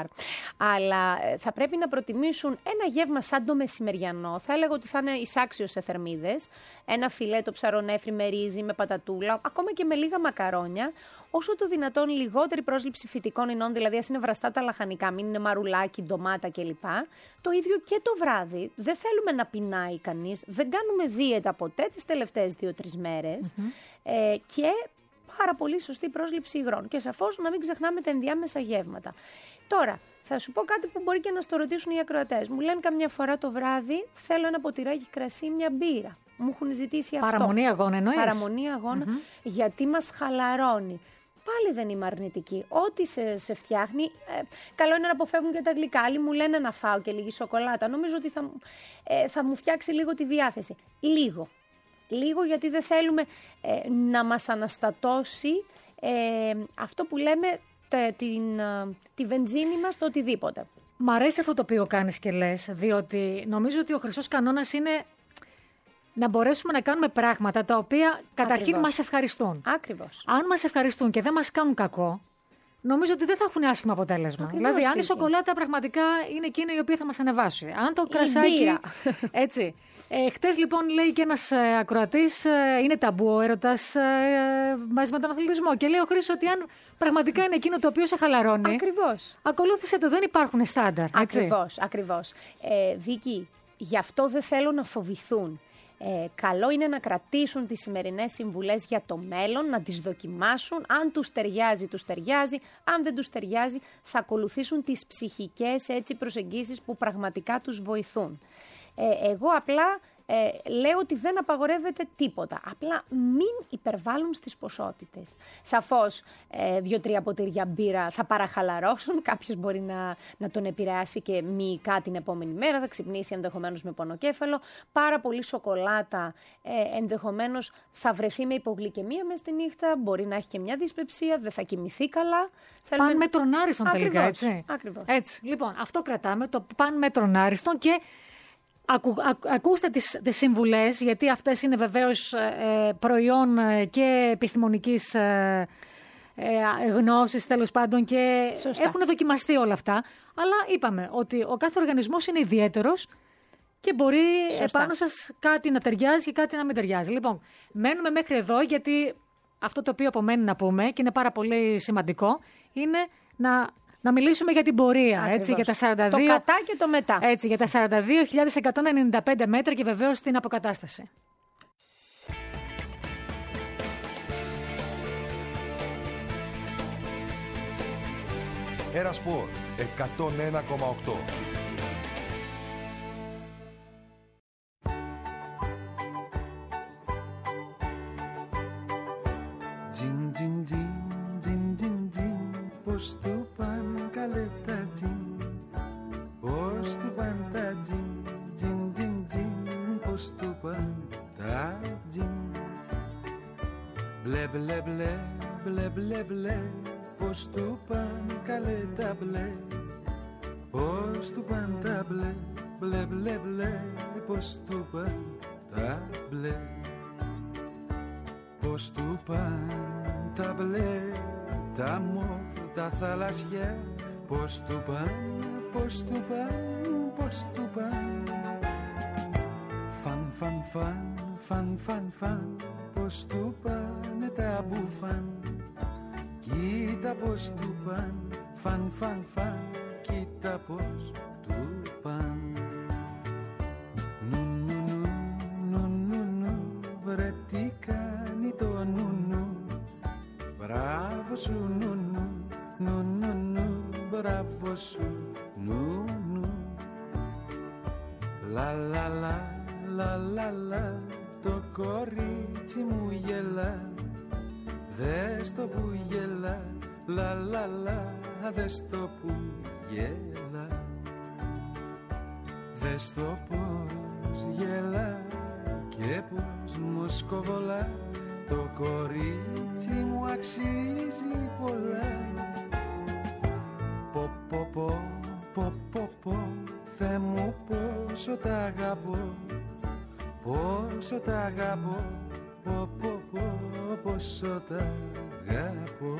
Speaker 3: Αλλά ε, θα πρέπει να προτιμήσουν ένα γεύμα σαν το μεσημεριανό. Θα έλεγα ότι θα είναι εισάξιο σε θερμίδες. Ένα φιλέτο ψαρονέφρι με ρύζι, με πατατούλα, ακόμα και με λίγα μακαρόνια. Όσο το δυνατόν λιγότερη πρόσληψη φυτικών ινών, δηλαδή ας είναι βραστά τα λαχανικά, μην είναι μαρουλάκι, ντομάτα κλπ. Το ίδιο και το βράδυ. Δεν θέλουμε να πεινάει κανείς. Δεν κάνουμε δίαιτα ποτέ τις τελευταίες δύο-τρεις μέρες. Mm-hmm. Ε, και πάρα πολύ σωστή πρόσληψη υγρών. Και σαφώς να μην ξεχνάμε τα ενδιάμεσα γεύματα. Τώρα, θα σου πω κάτι που μπορεί και να στο ρωτήσουν οι ακροατές. Μου λένε καμιά φορά το βράδυ, θέλω ένα ποτηράκι κρασί, μια μπύρα. Μου έχουν ζητήσει αυτό.
Speaker 2: Παραμονή αγώνα εννοείς?
Speaker 3: Παραμονή αγώνα, mm-hmm. γιατί μας χαλαρώνει. πάλι δεν είμαι αρνητική. Ό,τι σε, σε φτιάχνει, ε, καλό είναι να αποφεύγουν και τα γλυκά. Άλλοι μου λένε να φάω και λίγη σοκολάτα. Νομίζω ότι θα, ε, θα μου φτιάξει λίγο τη διάθεση. Λίγο. Λίγο, γιατί δεν θέλουμε ε, να μας αναστατώσει ε, αυτό που λέμε τε, την, ε, τη βενζίνη μας, το οτιδήποτε.
Speaker 2: Μ' αρέσει αυτό το οποίο κάνεις και λες, διότι νομίζω ότι ο χρυσός κανόνας είναι να μπορέσουμε να κάνουμε πράγματα τα οποία καταρχήν
Speaker 3: Ακριβώς.
Speaker 2: μας ευχαριστούν.
Speaker 3: Ακριβώς.
Speaker 2: Αν μας ευχαριστούν και δεν μας κάνουν κακό, νομίζω ότι δεν θα έχουν άσχημο αποτέλεσμα.
Speaker 3: Ακριβώς,
Speaker 2: δηλαδή, αν η
Speaker 3: Κίκη.
Speaker 2: σοκολάτα πραγματικά είναι εκείνη η οποία θα μας ανεβάσει. Αν το κρασάκι.
Speaker 3: μπύρα.
Speaker 2: Έτσι. Ε, χτες λοιπόν λέει και ένας ε, ακροατής, ε, είναι ταμπού ο έρωτας ε, μαζί με τον αθλητισμό. Και λέει ο Χρήστος ότι αν πραγματικά είναι εκείνο το οποίο σε χαλαρώνει.
Speaker 3: Ακριβώς.
Speaker 2: Ακολούθησε το, δεν υπάρχουν στάνταρ. Έτσι.
Speaker 3: Ακριβώς, ακριβώς. Ε, Βίκη, γι' αυτό δεν θέλω να φοβηθούν. Ε, καλό είναι να κρατήσουν τις σημερινές συμβουλές για το μέλλον, να τις δοκιμάσουν. Αν τους ταιριάζει, τους ταιριάζει. Αν δεν τους ταιριάζει, θα ακολουθήσουν τις ψυχικές έτσι, προσεγγίσεις που πραγματικά τους βοηθούν. Ε, εγώ απλά ε, λέω ότι δεν απαγορεύεται τίποτα. Απλά μην υπερβάλλουν στις ποσότητες. Σαφώς, ε, δύο-τρία ποτήρια μπύρα θα παραχαλαρώσουν. Κάποιος μπορεί να, να τον επηρεάσει και μυϊκά την επόμενη μέρα. Θα ξυπνήσει ενδεχομένως με πονοκέφαλο. Πάρα πολύ σοκολάτα ε, ενδεχομένως θα βρεθεί με υπογλυκαιμία μες στη νύχτα. Μπορεί να έχει και μια δυσπεψία. Δεν θα κοιμηθεί καλά.
Speaker 2: Παν μέτρον άριστον τελικά, έτσι.
Speaker 3: Ακριβώς.
Speaker 2: Έτσι. Λοιπόν, αυτό κρατάμε, το παν μέτρον άριστον και ακου, ακου, ακούστε τις, τις συμβουλές, γιατί αυτές είναι βεβαίως ε, προϊόν ε, και επιστημονικής ε, ε, γνώσης τέλος πάντων και
Speaker 3: Σωστά.
Speaker 2: έχουν δοκιμαστεί όλα αυτά. Αλλά είπαμε ότι ο κάθε οργανισμός είναι ιδιαίτερος και μπορεί
Speaker 3: Σωστά.
Speaker 2: επάνω σας κάτι να ταιριάζει και κάτι να μην ταιριάζει. Λοιπόν, μένουμε μέχρι εδώ γιατί αυτό το οποίο απομένει να πούμε και είναι πάρα πολύ σημαντικό είναι να, να μιλήσουμε για την πορεία. Έτσι, για τα σαράντα δύο,
Speaker 3: το κατά και το μετά.
Speaker 2: Έτσι, για τα σαράντα δύο χιλιάδες εκατόν ενενήντα πέντε μέτρα και βεβαίως την αποκατάσταση.
Speaker 4: Ερασπορ εκατόν ένα κόμμα οκτώ.
Speaker 5: Τζιν, τζιν, τζιν, τζιν, τζιν, τζιν, πώς του παν καλέ τα τζιν, πώς του παν τα τζιν, τζιν, τζιν, τζιν, πώς του παν τα τζιν. Μπλε, μπλε, μπλε, μπλε, μπλε, μπλε, πώς του παν καλέ τα μπλε, πώς του παν τα μπλε, μπλε, μπλε, μπλε, πώς του παν τα μπλε. Πώς του παν τα μπλε, τα μοβ, τα θαλασσιά, πώς του παν, πώς του παν, πώς του παν. Φαν, φαν, φαν, φαν, φαν, φαν, πώς του πάνε τα μπουφάν. Κοίτα πώς του παν, φαν, φαν, φαν, κοίτα πώς του παν. Νου, νου, νου, νου, νου, νου, βρε τι κάνει το νου, νου. Μπράβο σου, νου, νου, νου, νου, νου, μπράβο σου, νου, νου. Λα, λα, λα, λα, λα, λα, το κορίτσι μου γελά. Δες το που γελά, λα, λα, λα, δες το που γελά. Δες το πώς γελά και πώς μου σκοβολά. Το κορίτσι μου αξίζει πολλά. Πο, πο, πο, πο, πο, πο, Θεέ μου πόσο τα αγαπώ, πόσο τα αγαπώ, πο, πο, πο, πόσο τα αγαπώ.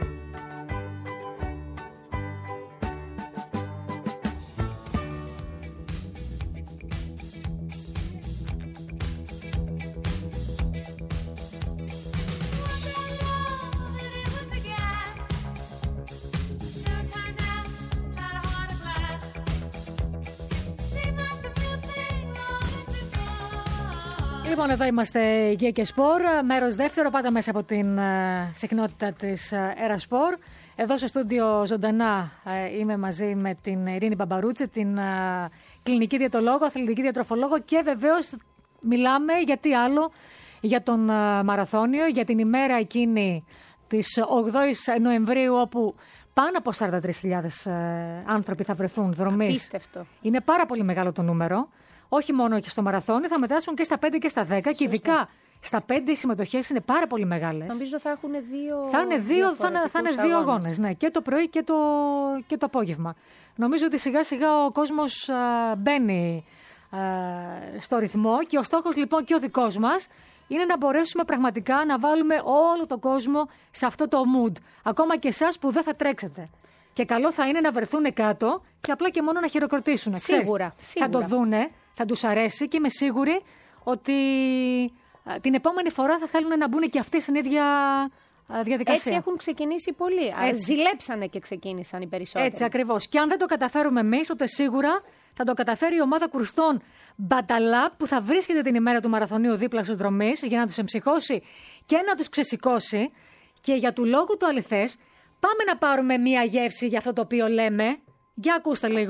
Speaker 2: Λοιπόν, εδώ είμαστε Γεια και Σπορ, μέρος δεύτερο, πάντα μέσα από την uh, συχνότητα της uh, Ερασπορ. Εδώ στο στούντιο ζωντανά uh, είμαι μαζί με την Ειρήνη Μπαμπαρούτση, την uh, κλινική διαιτολόγο, αθλητική διατροφολόγο και βεβαίως μιλάμε για τι άλλο, για τον uh, μαραθώνιο, για την ημέρα εκείνη της ογδόης Νοεμβρίου, όπου πάνω από σαράντα τρεις χιλιάδες ε, άνθρωποι θα βρεθούν δρομείς.
Speaker 3: Απίστευτο.
Speaker 2: Είναι πάρα πολύ μεγάλο το νούμερο. Όχι μόνο και στο μαραθώνιο, θα μετάσχουν και στα πέντε και στα δέκα. Και ειδικά στα πέντε οι συμμετοχές είναι πάρα πολύ μεγάλες.
Speaker 3: Νομίζω θα έχουν δύο.
Speaker 2: Θα είναι δύο, θα, θα είναι δύο αγώνες. Ναι, και το πρωί και το, και το απόγευμα. Νομίζω ότι σιγά σιγά ο κόσμος α, μπαίνει α, στο ρυθμό, και ο στόχος λοιπόν και ο δικός μας είναι να μπορέσουμε πραγματικά να βάλουμε όλο τον κόσμο σε αυτό το mood. Ακόμα και εσάς που δεν θα τρέξετε. Και καλό θα είναι να βρεθούν κάτω και απλά και μόνο να χειροκροτήσουν.
Speaker 3: Σίγουρα,
Speaker 2: σίγουρα. Θα το δούνε, θα τους αρέσει, και είμαι σίγουρη ότι α, την επόμενη φορά θα θέλουν να μπουν και αυτοί στην ίδια α, διαδικασία.
Speaker 3: Έτσι έχουν ξεκινήσει πολλοί. Έτσι. Ζηλέψανε και ξεκίνησαν οι περισσότεροι.
Speaker 2: Έτσι ακριβώς. Και αν δεν το καταφέρουμε εμείς, τότε σίγουρα θα το καταφέρει η ομάδα κουρστών Μπαταλά, που θα βρίσκεται την ημέρα του μαραθωνίου δίπλα στους δρομείς για να τους εμψυχώσει και να τους ξεσηκώσει. Και για του λόγου του αληθές, πάμε να πάρουμε μία γεύση για αυτό το οποίο λέμε. Για ακούστε λίγο.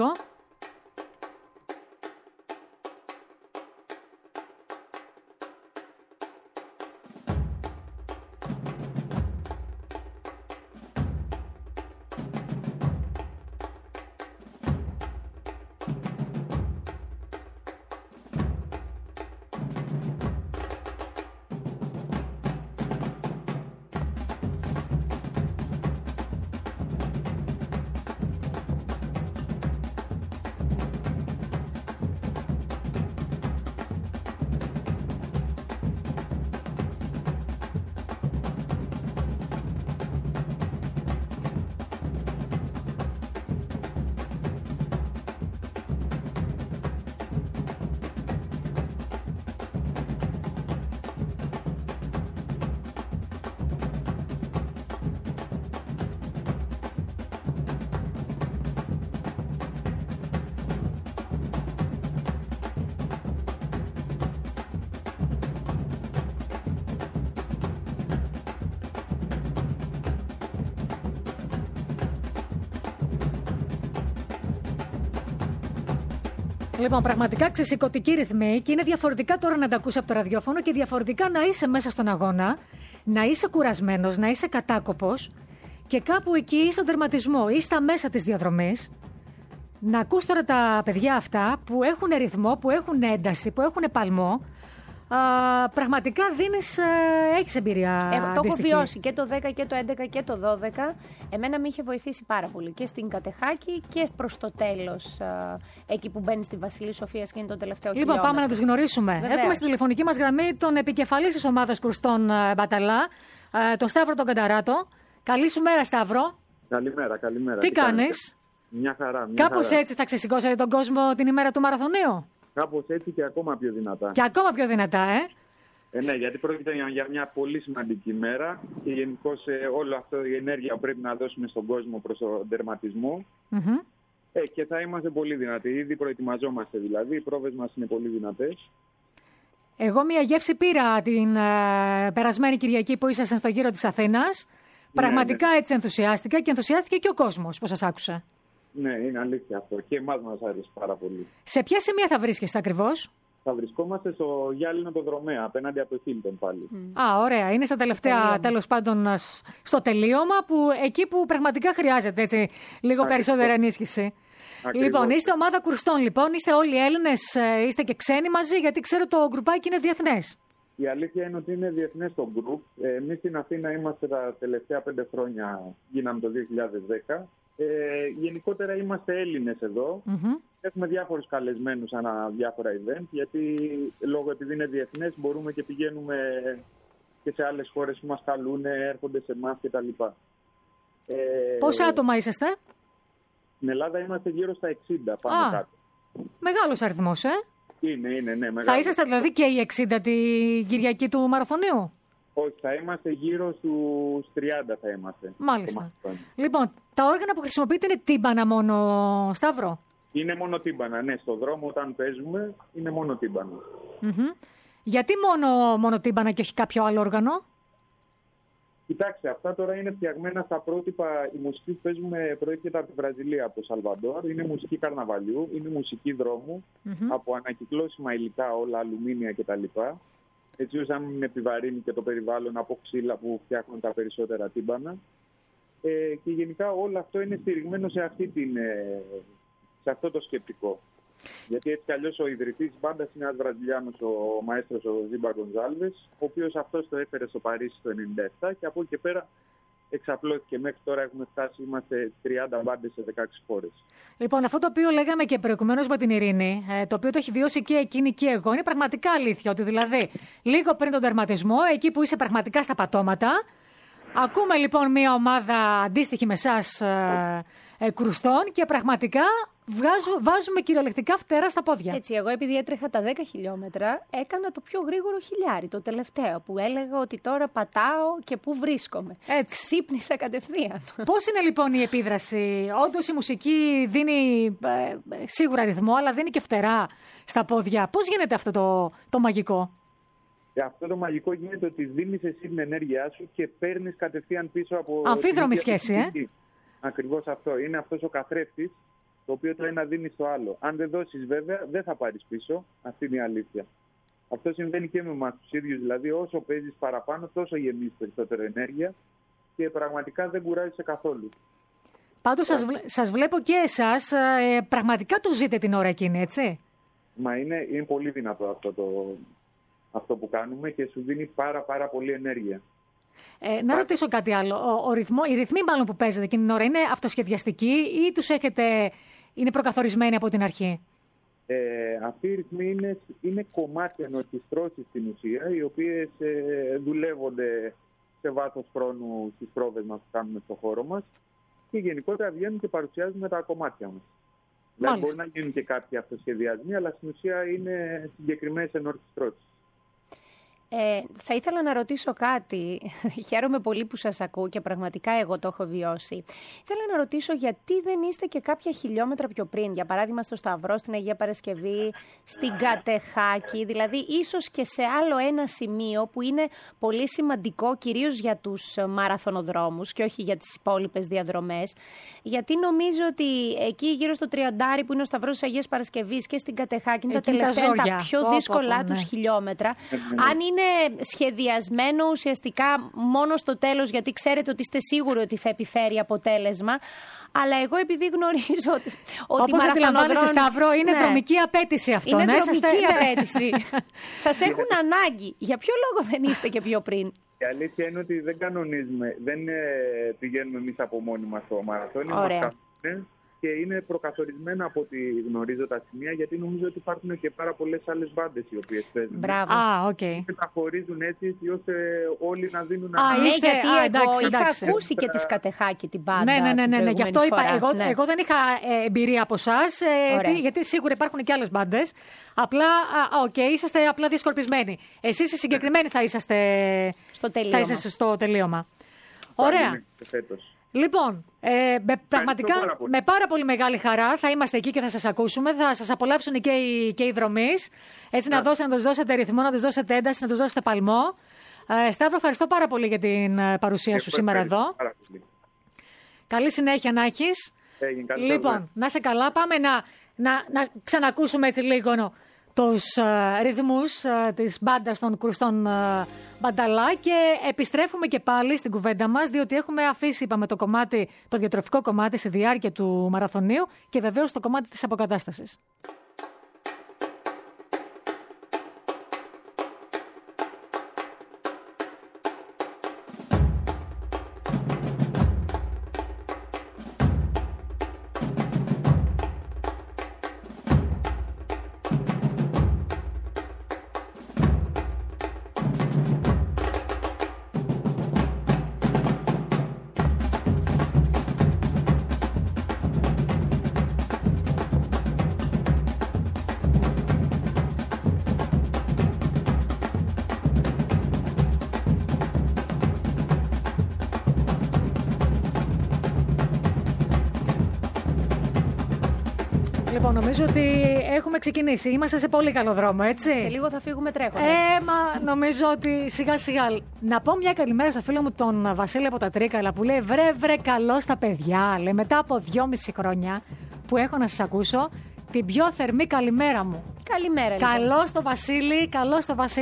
Speaker 2: Λοιπόν, πραγματικά ξεσηκωτική ρυθμή, και είναι διαφορετικά τώρα να τα ακούσει από το ραδιόφωνο και διαφορετικά να είσαι μέσα στον αγώνα, να είσαι κουρασμένος, να είσαι κατάκοπος, και κάπου εκεί στον τερματισμό ή στα μέσα της διαδρομής να ακούς τώρα τα παιδιά αυτά που έχουν ρυθμό, που έχουν ένταση, που έχουν παλμό. Α, πραγματικά δίνεις, ε, έχεις εμπειρία.
Speaker 3: Εγώ το έχω βιώσει και το δέκα και το έντεκα και το δώδεκα. Εμένα με είχε βοηθήσει πάρα πολύ και στην Κατεχάκη και προς το τέλος, ε, εκεί που μπαίνει στη Βασιλή Σοφίας και είναι το τελευταίο
Speaker 2: λοιπόν,
Speaker 3: χιλιόμετρο.
Speaker 2: πάμε να τους γνωρίσουμε.
Speaker 3: Βεβαίως.
Speaker 2: Έχουμε στη τηλεφωνική μας γραμμή τον επικεφαλής της ομάδας κουρστών ε, Μπαταλά, ε, τον Σταύρο τον Κανταράτο. Καλή σου μέρα, Σταύρο.
Speaker 6: Καλημέρα, καλημέρα.
Speaker 2: Τι, Τι κάνεις?
Speaker 6: Μια χαρά. Μια
Speaker 2: Κάπως
Speaker 6: χαρά.
Speaker 2: έτσι θα ξεσηκώσετε τον κόσμο την ημέρα του μαραθωνίου.
Speaker 6: Κάπως έτσι και ακόμα πιο δυνατά.
Speaker 2: Και ακόμα πιο δυνατά, ε.
Speaker 6: Ε, ναι, γιατί πρόκειται για μια πολύ σημαντική μέρα και γενικώς ε, όλη αυτή η ενέργεια που πρέπει να δώσουμε στον κόσμο προς τον τερματισμό.
Speaker 2: Mm-hmm.
Speaker 6: Ε, και θα είμαστε πολύ δυνατοί. Ήδη προετοιμαζόμαστε δηλαδή. Οι πρόβες μας είναι πολύ δυνατές.
Speaker 2: Εγώ μια γεύση πήρα την ε, περασμένη Κυριακή που ήσασταν στο γύρο της Αθήνας. Ναι, πραγματικά ναι. Έτσι ενθουσιάστηκα και ενθουσιάστηκε και ο κόσμος που σας άκουσα.
Speaker 6: Ναι, είναι αλήθεια αυτό. Και εμάς μας άρεσε πάρα πολύ.
Speaker 2: Σε ποια σημεία θα βρίσκεστε ακριβώς?
Speaker 6: Θα βρισκόμαστε στο Γυάλινο το Δρομέα, απέναντι από το Χίλτον πάλι.
Speaker 2: Mm. Α, ωραία. Είναι στα τελευταία, τέλος πάντων, στο τελείωμα, που εκεί που πραγματικά χρειάζεται έτσι, λίγο Ακριβώς. περισσότερη ενίσχυση. Ακριβώς. Λοιπόν, είστε ομάδα κουρστών, λοιπόν. Είστε όλοι Έλληνες, είστε και ξένοι μαζί, γιατί ξέρω το γκρουπάκι είναι διεθνές.
Speaker 6: Η αλήθεια είναι ότι είναι διεθνές το γκρουπ. Εμείς στην Αθήνα είμαστε τα τελευταία πέντε χρόνια, γίναμε το δύο χιλιάδες δέκα. Ε, γενικότερα είμαστε Έλληνες εδώ. Mm-hmm. Έχουμε διάφορους καλεσμένους ανά διάφορα event, γιατί λόγω επειδή είναι διεθνές μπορούμε και πηγαίνουμε και σε άλλες χώρες που μας καλούν, έρχονται σε εμάς κτλ. Ε,
Speaker 2: Πόσα άτομα είσαστε?
Speaker 6: Στην Ελλάδα είμαστε γύρω στα εξήντα, πάνω Α, κάτω.
Speaker 2: Μεγάλος αριθμός, ε?
Speaker 6: Είναι, είναι, ναι. Μεγάλος.
Speaker 2: Θα είσαστε δηλαδή και οι εξήντα τη Κυριακή του μαραθωνίου?
Speaker 6: Όχι, θα είμαστε γύρω στους τριάντα θα είμαστε.
Speaker 2: Μάλιστα. Λοιπόν, τα όργανα που χρησιμοποιείτε είναι τύμπανα μόνο, Σταύρο?
Speaker 6: Είναι μόνο τύμπανα, ναι. Στον δρόμο όταν παίζουμε είναι μόνο τύμπανα.
Speaker 2: Mm-hmm. Γιατί μόνο, μόνο τύμπανα και όχι κάποιο άλλο όργανο?
Speaker 6: Κοιτάξτε, αυτά τώρα είναι φτιαγμένα στα πρότυπα. Η μουσική που παίζουμε προέρχεται από τη Βραζιλία, από το Σαλβαντόρ. Είναι μουσική καρναβαλιού, είναι μουσική δρόμου, mm-hmm. από ανακυκλώσιμα υλικά, όλα αλουμίνια κτλ. Έτσι ώστε να μην επιβαρύνει και το περιβάλλον από ξύλα που φτιάχνουν τα περισσότερα τύμπανα. Ε, και γενικά όλο αυτό είναι στηριγμένο σε, αυτή την, ε, σε αυτό το σκεπτικό. Γιατί έτσι κι αλλιώς ο ιδρυτής της μπάντας είναι ένας Βραζιλιάνος, ο μαέστρος ο Ζίμπα Γκονζάλβες, ο οποίος αυτός το έφερε στο Παρίσι το ενενήντα επτά και από εκεί και πέρα εξαπλώθηκε. Μέχρι τώρα έχουμε φτάσει, είμαστε τριάντα μπάντες σε δεκαέξι χώρες.
Speaker 2: Λοιπόν, αυτό το οποίο λέγαμε και προηγουμένως με την Ειρήνη, το οποίο το έχει βιώσει και εκείνη και εγώ, είναι πραγματικά αλήθεια. Ότι δηλαδή, λίγο πριν τον τερματισμό, εκεί που είσαι πραγματικά στα πατώματα, ακούμε λοιπόν μια ομάδα αντίστοιχη με εσάς ε, ε, κρουστών και πραγματικά βγάζω, βάζουμε κυριολεκτικά φτερά στα πόδια.
Speaker 3: Έτσι, εγώ επειδή έτρεχα τα δέκα χιλιόμετρα, έκανα το πιο γρήγορο χιλιάρι, το τελευταίο, που έλεγα ότι τώρα πατάω και πού βρίσκομαι.
Speaker 2: Έτσι.
Speaker 3: Ξύπνησα κατευθείαν.
Speaker 2: Πώς είναι λοιπόν η επίδραση? Όντως η μουσική δίνει ε, σίγουρα ρυθμό, αλλά δίνει και φτερά στα πόδια. Πώς γίνεται αυτό το, το μαγικό?
Speaker 6: Αυτό το μαγικό γίνεται ότι δίνεις εσύ την ενέργειά σου και παίρνεις κατευθείαν πίσω από...
Speaker 2: Αμφίδρομη σχέση, ε.
Speaker 6: Ακριβώς αυτό. Είναι αυτός ο καθρέφτης, το οποίο το ένα δίνει στο άλλο. Αν δεν δώσεις βέβαια, δεν θα πάρεις πίσω. Αυτή είναι η αλήθεια. Αυτό συμβαίνει και με εμάς τους ίδιους. Δηλαδή, όσο παίζεις παραπάνω, τόσο γεμίζεις περισσότερη ενέργεια και πραγματικά δεν κουράζεσαι καθόλου.
Speaker 2: Πάντως, σας, βλέ, σας βλέπω και εσάς, ε, πραγματικά το ζείτε την ώρα εκείνη, έτσι.
Speaker 6: Μα είναι, είναι πολύ δυνατό αυτό, το, αυτό που κάνουμε και σου δίνει πάρα πάρα πολύ ενέργεια.
Speaker 2: Ε, να ρωτήσω κάτι άλλο. Ο, ο ρυθμό, οι ρυθμοί μάλλον που παίζετε εκείνη την ώρα είναι αυτοσχεδιαστικοί ή τους έχετε, είναι προκαθορισμένοι από την αρχή?
Speaker 6: Ε, αυτοί οι ρυθμοί είναι, είναι κομμάτια ενορχιστρώσεις στην ουσία, οι οποίες ε, δουλεύονται σε βάθος χρόνου στις πρόβες μας που κάνουμε στο χώρο μας και γενικότερα βγαίνουν και παρουσιάζουν τα κομμάτια μας. Δηλαδή μπορεί να γίνουν και κάποιοι αυτοσχεδιασμοί, αλλά στην ουσία είναι συγκεκριμένες ενορχιστρώσεις.
Speaker 3: Ε, θα ήθελα να ρωτήσω κάτι. Χαίρομαι πολύ που σας ακούω και πραγματικά εγώ το έχω βιώσει. Θέλω να ρωτήσω γιατί δεν είστε και κάποια χιλιόμετρα πιο πριν. Για παράδειγμα στο Σταυρό, στην Αγία Παρασκευή, στην Κατεχάκη. Δηλαδή ίσως και σε άλλο ένα σημείο που είναι πολύ σημαντικό κυρίως για τους μαραθωνοδρόμους και όχι για τις υπόλοιπες διαδρομές. Γιατί νομίζω ότι εκεί γύρω στο Τριαντάρι που είναι ο Σταυρός της Αγίας Παρασκευής και στην Κατεχάκη είναι τα τελευταία τα, τα πιο πω, δύσκολα πω, πω, τους ναι. χιλιόμετρα. Αν είναι είναι σχεδιασμένο ουσιαστικά μόνο στο τέλος, γιατί ξέρετε ότι είστε σίγουροι ότι θα επιφέρει αποτέλεσμα. Αλλά εγώ επειδή γνωρίζω ότι, ότι
Speaker 2: όπως αντιλαμβάνεσαι, Σταύρο, είναι ναι. δρομική απέτηση αυτό.
Speaker 3: Είναι
Speaker 2: ναι,
Speaker 3: δρομική
Speaker 2: είστε...
Speaker 3: απέτηση. Σας έχουν ανάγκη. Για ποιο λόγο δεν είστε και πιο πριν?
Speaker 6: Η αλήθεια είναι ότι δεν κανονίζουμε, δεν πηγαίνουμε εμείς από μόνοι μας στο μαραθώνιο.
Speaker 3: Ωραία.
Speaker 6: Και είναι προκαθορισμένα από ό,τι γνωρίζω τα σημεία, γιατί νομίζω ότι υπάρχουν και πάρα πολλές άλλες μπάντες οι οποίες παίζουν.
Speaker 3: Μπράβο.
Speaker 2: Α, okay.
Speaker 6: Και τα χωρίζουν έτσι, ώστε όλοι να δίνουν...
Speaker 2: Α,
Speaker 3: ναι,
Speaker 2: είστε...
Speaker 3: γιατί
Speaker 2: Α,
Speaker 3: εγώ
Speaker 2: εντάξει,
Speaker 3: είχα
Speaker 2: εντάξει.
Speaker 3: ακούσει και τη Κατεχάκη την μπάντα.
Speaker 2: Ναι, ναι, ναι, ναι, ναι. Γι' αυτό είπα, εγώ,
Speaker 3: ναι.
Speaker 2: εγώ δεν είχα ε, εμπειρία από εσάς, ε, γιατί σίγουρα υπάρχουν και άλλες μπάντες. Απλά, οκ, okay, είσαστε απλά διασκορπισμένοι. Εσείς οι συγκεκριμένοι θα είσαστε
Speaker 3: στο τελείωμα.
Speaker 2: Θα είσαστε στο τελείωμα. Ωραία. Λοιπόν, ε, με, πραγματικά πάρα με πάρα πολύ μεγάλη χαρά θα είμαστε εκεί και θα σας ακούσουμε. Θα σας απολαύσουν και οι, και οι δρομείς. Έτσι, να, δώσετε, να τους δώσετε ρυθμό, να τους δώσετε ένταση, να τους δώσετε παλμό. Ε, Σταύρο, ευχαριστώ πάρα πολύ για την παρουσία και σου σήμερα εδώ. Καλή συνέχεια να έχεις. Λοιπόν, να είσαι καλά. Πάμε να, να, να ξανακούσουμε έτσι λίγο τους uh, ρυθμούς uh, της μπάντας των κρουστών uh, Μπανταλά και επιστρέφουμε και πάλι στην κουβέντα μας, διότι έχουμε αφήσει, είπαμε, το κομμάτι, το διατροφικό κομμάτι στη διάρκεια του μαραθωνίου και βεβαίως το κομμάτι της αποκατάστασης. Λοιπόν, νομίζω ότι έχουμε ξεκινήσει. Είμαστε σε πολύ καλό δρόμο, έτσι.
Speaker 3: Σε λίγο θα φύγουμε τρέχοντας.
Speaker 2: Ε, μα νομίζω ότι σιγά σιγά. Να πω μια καλημέρα στο φίλο μου τον Βασίλη από τα Τρίκαλα που λέει: Βρε, βρε, καλό στα παιδιά. Λέει, μετά από δυόμιση χρόνια που έχω να σας ακούσω, την πιο θερμή καλημέρα μου.
Speaker 3: Καλημέρα, λοιπόν.
Speaker 2: Καλό στο Βασίλη, καλό στο Βασίλη.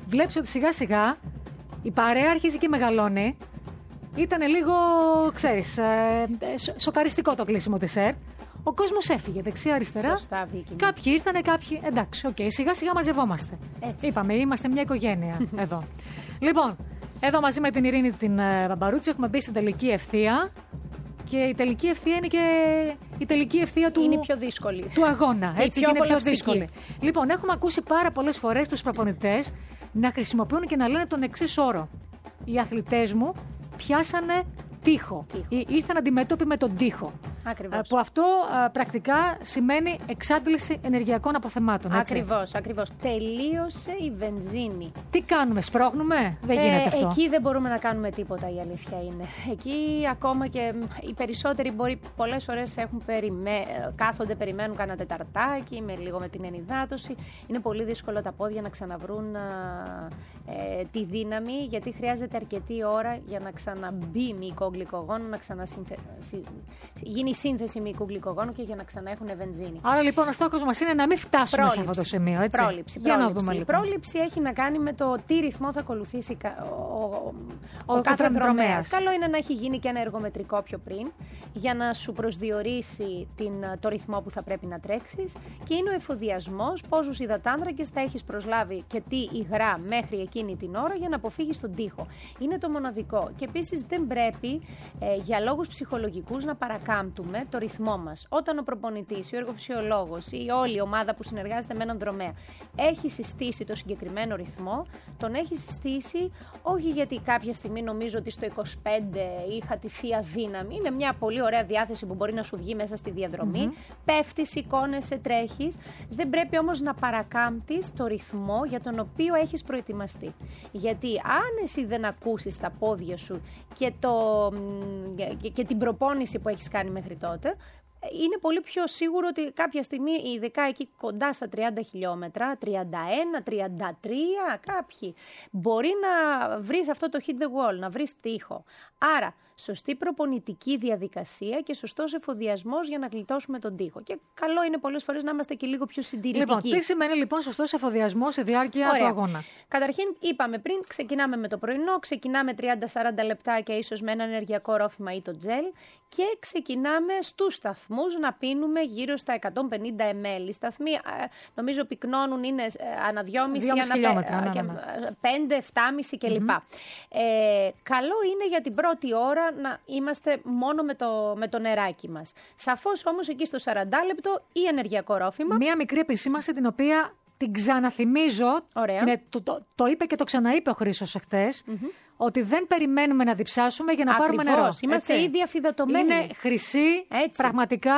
Speaker 2: βλέπεις ότι σιγά σιγά η παρέα αρχίζει και μεγαλώνει. Ήταν λίγο, ξέρεις, ε, σοκαριστικό το κλείσιμο της ΕΡΤ. Ο κόσμος έφυγε δεξιά-αριστερά.
Speaker 3: Σωστά, Βίκυ.
Speaker 2: Κάποιοι ήρθανε, κάποιοι. Εντάξει, οκ, okay, σιγά-σιγά μαζευόμαστε.
Speaker 3: Έτσι.
Speaker 2: Είπαμε, είμαστε μια οικογένεια εδώ. Λοιπόν, εδώ μαζί με την Ειρήνη την Βαμπαρούτση έχουμε μπει στην τελική ευθεία. Και η τελική ευθεία είναι και η τελική ευθεία του,
Speaker 3: είναι πιο δύσκολη.
Speaker 2: του αγώνα.
Speaker 3: Και
Speaker 2: έτσι,
Speaker 3: πιο
Speaker 2: είναι πιο δύσκολη. Λοιπόν, έχουμε ακούσει πάρα πολλές φορές τους προπονητές να χρησιμοποιούν και να λένε τον εξής όρο. Οι αθλητές μου πιάσανε τοίχο. Ή, ήρθαν αντιμέτωποι με τον τοίχο.
Speaker 3: Ακριβώς.
Speaker 2: Που αυτό α, πρακτικά σημαίνει εξάντληση ενεργειακών αποθεμάτων. Έτσι.
Speaker 3: Ακριβώς, ακριβώς. Τελείωσε η βενζίνη.
Speaker 2: Τι κάνουμε, σπρώχνουμε, δεν γίνεται
Speaker 3: ε,
Speaker 2: αυτό.
Speaker 3: Εκεί δεν μπορούμε να κάνουμε τίποτα, η αλήθεια είναι. Εκεί ακόμα και οι περισσότεροι μπορεί πολλές φορές έχουν περιμέ... κάθονται, περιμένουν κάνα τεταρτάκι, με λίγο με την ενυδάτωση. Είναι πολύ δύσκολο τα πόδια να ξαναβρούν α, ε, τη δύναμη, γιατί χρειάζεται αρκετή ώρα για να ξαναμπεί μυϊκό γλυκογόνο, να ξανασυνθε... γίνει σύνθεση μυϊκού γλυκογόνου και για να ξαναέχουν βενζίνη.
Speaker 2: Άρα λοιπόν ο στόχος μας είναι να μην φτάσουμε πρόληψη. σε αυτό το σημείο, έτσι.
Speaker 3: Πρόληψη.
Speaker 2: Για
Speaker 3: πρόληψη.
Speaker 2: να δούμε, λοιπόν.
Speaker 3: Η πρόληψη έχει να κάνει με το τι ρυθμό θα ακολουθήσει ο, ο, ο,
Speaker 2: ο,
Speaker 3: ο κάθε
Speaker 2: δρομέας.
Speaker 3: Καλό είναι να έχει γίνει και ένα εργομετρικό πιο πριν, για να σου προσδιορίσει την, το ρυθμό που θα πρέπει να τρέξεις, και είναι ο εφοδιασμός, πόσους υδατάνθρακες θα έχεις προσλάβει και τι υγρά μέχρι εκείνη την ώρα για να αποφύγεις τον τοίχο. Είναι το μοναδικό. Και επίσης δεν πρέπει ε, για λόγους ψυχολογικούς να παρακάμπτουμε το ρυθμό μας. Όταν ο προπονητής, ο εργοφυσιολόγος ή όλη η ομάδα που συνεργάζεται με έναν δρομέα έχει συστήσει το συγκεκριμένο ρυθμό, τον έχει συστήσει όχι γιατί κάποια στιγμή νομίζω ότι στο είκοσι πέντε είχα τη θεία δύναμη. Είναι μια πολύ ωραία διάθεση που μπορεί να σου βγει μέσα στη διαδρομή. Mm-hmm. Πέφτεις, σηκώνεσαι, τρέχεις. Δεν πρέπει όμως να παρακάμπτεις το ρυθμό για τον οποίο έχεις προετοιμαστεί. Γιατί αν εσύ δεν ακούσεις τα πόδια σου και, το, και, και την προπόνηση που έχεις κάνει μέχρι τότε, είναι πολύ πιο σίγουρο ότι κάποια στιγμή, ειδικά εκεί κοντά στα τριάντα χιλιόμετρα, τριάντα ένα, τριάντα τρία, κάποιοι, μπορεί να βρεις αυτό το hit the wall, να βρεις τοίχο. Άρα, σωστή προπονητική διαδικασία και σωστός εφοδιασμός για να γλιτώσουμε τον τοίχο. Και καλό είναι πολλές φορές να είμαστε και λίγο πιο συντηρητικοί.
Speaker 2: Λοιπόν, τι σημαίνει λοιπόν σωστός εφοδιασμός σε διάρκεια
Speaker 3: Ωραία.
Speaker 2: του αγώνα?
Speaker 3: Καταρχήν, είπαμε πριν, ξεκινάμε με το πρωινό, ξεκινάμε τριάντα σαράντα λεπτάκια ίσως με ένα ενεργειακό ρόφημα ή το τζέλ, και ξεκινάμε στους σταθμούς να πίνουμε γύρω στα εκατόν πενήντα μιλιλίτρα. Οι σταθμοί νομίζω πυκνώνουν, είναι ανά δυόμισι, ανά
Speaker 2: χιλιόμετρα, ναι, ναι, ναι.
Speaker 3: πέντε, επτάμισι κλπ. Mm-hmm. Ε, καλό είναι για την πρώτη ώρα να είμαστε μόνο με το, με το νεράκι μας. Σαφώς όμως εκεί στο σαράντα λεπτό ή ενεργειακό ρόφημα.
Speaker 2: Μία μικρή επισήμανση την οποία την ξαναθυμίζω.
Speaker 3: Ωραία.
Speaker 2: Το, το, το είπε και το ξαναείπε ο Χρήστος εχθές. Mm-hmm. Ότι δεν περιμένουμε να διψάσουμε για να
Speaker 3: Ακριβώς.
Speaker 2: πάρουμε νερό.
Speaker 3: Είμαστε
Speaker 2: έτσι.
Speaker 3: ήδη αφιδατωμένοι.
Speaker 2: Είναι χρυσή,
Speaker 3: έτσι.
Speaker 2: πραγματικά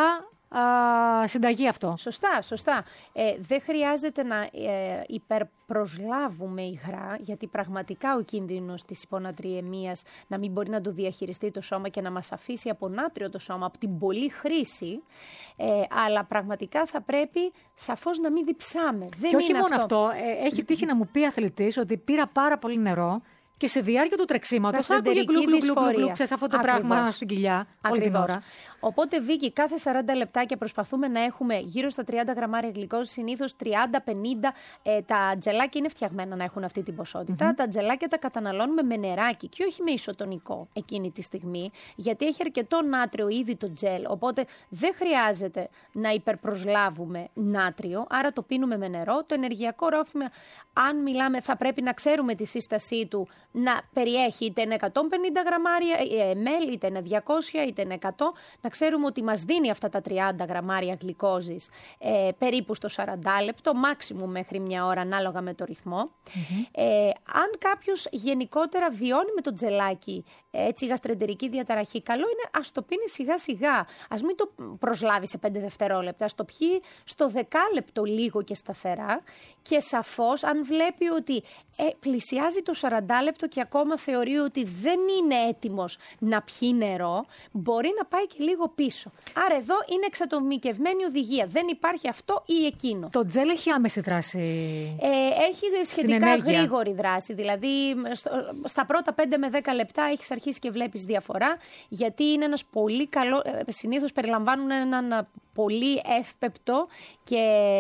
Speaker 2: α, συνταγή αυτό.
Speaker 3: Σωστά, σωστά. Ε, δεν χρειάζεται να ε, υπερπροσλάβουμε υγρά, γιατί πραγματικά ο κίνδυνος της υπονατριεμίας να μην μπορεί να το διαχειριστεί το σώμα και να μας αφήσει από νάτριο το σώμα, από την πολλή χρήση, ε, αλλά πραγματικά θα πρέπει σαφώς να μην διψάμε. Δεν
Speaker 2: και όχι
Speaker 3: είναι
Speaker 2: μόνο αυτό,
Speaker 3: αυτό.
Speaker 2: ε, έχει τύχει να μου πει αθλητής ότι πήρα πάρα πολύ νερό και σε διάρκεια του τρεξίματος άκουγε γλου γλου γλου γλου, ξέρεις αυτό το Ακριβώς. πράγμα στην κοιλιά όλη την ώρα.
Speaker 3: Οπότε, Βίκυ, κάθε σαράντα λεπτάκια προσπαθούμε να έχουμε γύρω στα τριάντα γραμμάρια γλυκόζης, συνήθως τριάντα πενήντα. Ε, τα τζελάκια είναι φτιαγμένα να έχουν αυτή την ποσότητα. Mm-hmm. Τα τζελάκια τα καταναλώνουμε με νεράκι και όχι με ισοτονικό εκείνη τη στιγμή, γιατί έχει αρκετό νάτριο ήδη το τζελ. Οπότε δεν χρειάζεται να υπερπροσλάβουμε νάτριο, άρα το πίνουμε με νερό. Το ενεργειακό ρόφημα, αν μιλάμε, θα πρέπει να ξέρουμε τη σύστασή του να περιέχει είτε είναι εκατόν πενήντα γραμμάρια μιλιλίτρα, είτε είναι διακόσια, είτε είναι εκατό. Να ξέρουμε ότι μας δίνει αυτά τα τριάντα γραμμάρια γλυκόζης ε, περίπου στο σαράντα λεπτό, maximum μέχρι μια ώρα ανάλογα με το ρυθμό. Mm-hmm. Ε, αν κάποιος γενικότερα βιώνει με το τζελάκι έτσι γαστρεντερική διαταραχή, καλό είναι ας το πίνει σιγά σιγά. Ας μην το προσλάβει σε πέντε δευτερόλεπτα, ας το πιει στο δεκάλεπτο λίγο και σταθερά, και σαφώς αν βλέπει ότι ε, πλησιάζει το σαράντα λεπτό και ακόμα θεωρεί ότι δεν είναι έτοιμος να πιει νερό, μπορεί να πάει και λίγο πίσω. Άρα εδώ είναι εξατομικευμένη οδηγία. Δεν υπάρχει αυτό ή εκείνο.
Speaker 2: Το τζέλ έχει άμεση δράση.
Speaker 3: Ε, έχει σχετικά γρήγορη δράση. Δηλαδή στο, στα πρώτα πέντε με δέκα λεπτά έχεις αρχίσεις και βλέπεις διαφορά, γιατί είναι ένας πολύ καλό, συνήθως περιλαμβάνουν έναν πολύ εύπεπτο και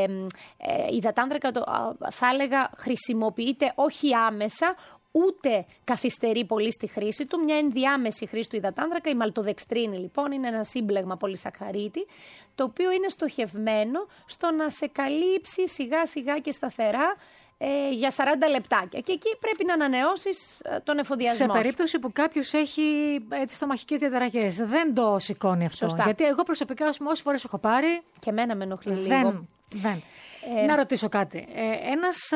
Speaker 3: ε, υδατάνθρακα, το, θα έλεγα, χρησιμοποιείται όχι άμεσα, ούτε καθυστερεί πολύ στη χρήση του. Μια ενδιάμεση χρήση του υδατάνθρακα, η μαλτοδεξτρίνη λοιπόν, είναι ένα σύμπλεγμα πολυσακχαρίτη, το οποίο είναι στοχευμένο στο να σε καλύψει σιγά σιγά και σταθερά ε, για σαράντα λεπτάκια. Και εκεί πρέπει να ανανεώσεις ε, τον εφοδιασμό.
Speaker 2: Σε περίπτωση που κάποιος έχει έτσι στομαχικές διαταραχές, δεν το σηκώνει αυτό.
Speaker 3: Σωστά.
Speaker 2: Γιατί εγώ προσωπικά, όσες φορές έχω πάρει.
Speaker 3: Και εμένα με ενοχλεί λίγο.
Speaker 2: Δεν. δεν. Ε, να ρωτήσω κάτι. Ε, ένας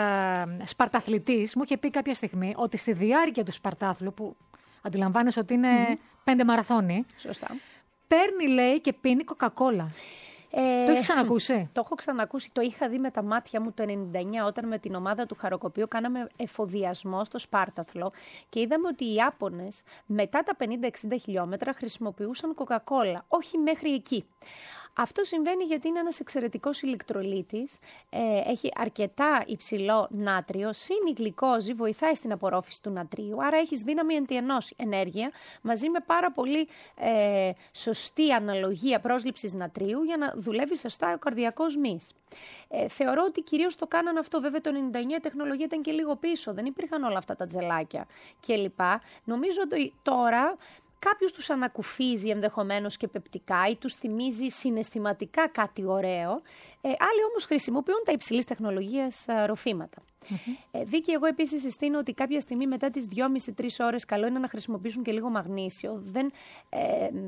Speaker 2: α, σπαρταθλητής μου είχε πει κάποια στιγμή ότι στη διάρκεια του σπαρτάθλου, που αντιλαμβάνεσαι ότι είναι mm-hmm. πέντε μαραθώνι,
Speaker 3: σωστά,
Speaker 2: παίρνει, λέει, και πίνει κοκακόλα. Ε, το έχει ξανακούσει?
Speaker 3: Το έχω ξανακούσει, το είχα δει με τα μάτια μου το ενενήντα εννιά, όταν με την ομάδα του Χαροκοπίου κάναμε εφοδιασμό στο σπάρταθλο και είδαμε ότι οι Ιάπωνες μετά τα πενήντα εξήντα χιλιόμετρα χρησιμοποιούσαν κοκακόλα, όχι μέχρι εκεί. Αυτό συμβαίνει γιατί είναι ένας εξαιρετικός ηλεκτρολίτης, ε, έχει αρκετά υψηλό νάτριο, συν η γλυκόζη βοηθάει στην απορρόφηση του νατρίου, άρα έχεις δύναμη εντιενός ενέργεια, μαζί με πάρα πολύ ε, σωστή αναλογία πρόσληψης νατρίου για να δουλεύει σωστά ο καρδιακός μυς. Ε, θεωρώ ότι κυρίως το κάναν αυτό, βέβαια το ενενήντα εννιά η τεχνολογία ήταν και λίγο πίσω, δεν υπήρχαν όλα αυτά τα τζελάκια κλπ. Νομίζω ότι τώρα κάποιους τους ανακουφίζει ενδεχομένως και πεπτικά ή τους θυμίζει συναισθηματικά κάτι ωραίο. Ε, άλλοι όμως χρησιμοποιούν τα υψηλής τεχνολογίας α, ροφήματα. Mm-hmm. Ε, Βίκη, εγώ επίσης συστήνω ότι κάποια στιγμή μετά τις δυόμιση με τρεις ώρες καλό είναι να χρησιμοποιήσουν και λίγο μαγνήσιο. Δεν, ε,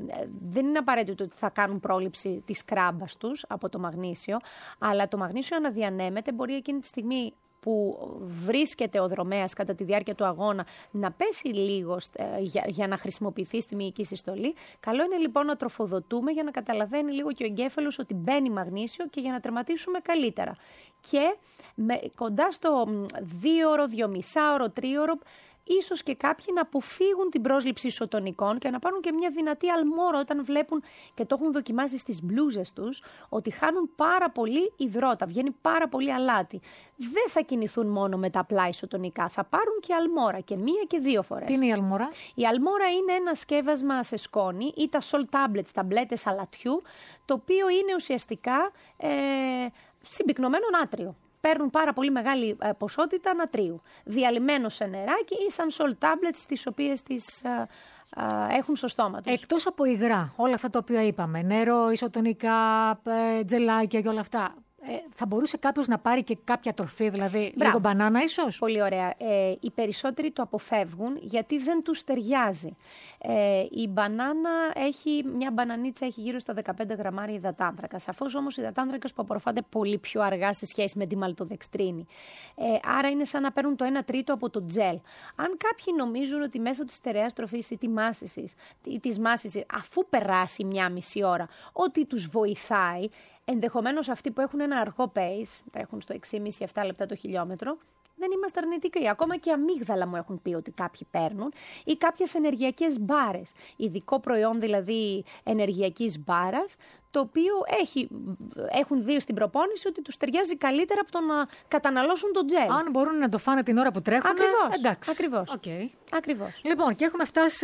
Speaker 3: δεν είναι απαραίτητο ότι θα κάνουν πρόληψη της κράμπας τους από το μαγνήσιο, αλλά το μαγνήσιο αναδιανέμεται, μπορεί εκείνη τη στιγμή που βρίσκεται ο δρομέας κατά τη διάρκεια του αγώνα να πέσει λίγο ε, για, για να χρησιμοποιηθεί στη μυϊκή συστολή. Καλό είναι λοιπόν να τροφοδοτούμε για να καταλαβαίνει λίγο και ο εγκέφαλος ότι μπαίνει μαγνήσιο και για να τερματίσουμε καλύτερα. Και με, κοντά στο δύο ώρο, δυόμισάωρο, τρίωρο, ίσως και κάποιοι να αποφύγουν την πρόσληψη ισοτονικών και να πάρουν και μια δυνατή αλμόρα όταν βλέπουν, και το έχουν δοκιμάσει στις μπλούζες τους, ότι χάνουν πάρα πολύ υδρότα, βγαίνει πάρα πολύ αλάτι. Δεν θα κινηθούν μόνο με τα απλά ισοτονικά, θα πάρουν και αλμόρα και μία και δύο φορές. Τι
Speaker 2: είναι η αλμόρα?
Speaker 3: Η αλμόρα είναι ένα σκεύασμα σε σκόνη ή τα salt tablets, ταμπλέτες αλατιού, το οποίο είναι ουσιαστικά ε, συμπυκνωμένο νάτριο. Παίρνουν πάρα πολύ μεγάλη ε, ποσότητα νατρίου, διαλυμένο σε νεράκι ή σαν salt tablets, τις οποίες τις ε, ε, έχουν στο στόμα τους.
Speaker 2: Εκτός από υγρά, όλα αυτά τα οποία είπαμε, νερό, ισοτονικά, ε, τζελάκια και όλα αυτά, ε, θα μπορούσε κάποιος να πάρει και κάποια τροφή, δηλαδή Μπράβο. λίγο μπανάνα ίσως?
Speaker 3: Πολύ ωραία. Ε, οι περισσότεροι το αποφεύγουν γιατί δεν τους ταιριάζει. Ε, η μπανάνα έχει, μια μπανανίτσα έχει γύρω στα δεκαπέντε γραμμάρια υδατάνθρακα. Σαφώς όμως υδατάνθρακας που απορροφάται πολύ πιο αργά σε σχέση με τη μαλτοδεξτρίνη. Ε, άρα είναι σαν να παίρνουν το ένα τρίτο από το τζελ. Αν κάποιοι νομίζουν ότι μέσω της στερεάς τροφής ή, τη μάσησης, ή της μάσησης, αφού περάσει μια μισή ώρα, ότι τους βοηθάει, ενδεχομένως αυτοί που έχουν ένα αργό pace, τα έχουν στο έξι κόμμα πέντε με επτά λεπτά το χιλιόμετρο, δεν είμαστε αρνητικοί. Ακόμα και αμύγδαλα μου έχουν πει ότι κάποιοι παίρνουν, ή κάποιες ενεργειακές μπάρες. Ειδικό προϊόν δηλαδή ενεργειακής μπάρας, το οποίο έχει, έχουν δει στην προπόνηση ότι τους ταιριάζει καλύτερα από το να καταναλώσουν το τζέλ.
Speaker 2: Αν μπορούν να το φάνε την ώρα που τρέχουν.
Speaker 3: Ακριβώς.
Speaker 2: Εντάξει.
Speaker 3: Ακριβώς.
Speaker 2: Okay.
Speaker 3: Ακριβώς.
Speaker 2: Λοιπόν, και έχουμε φτάσει.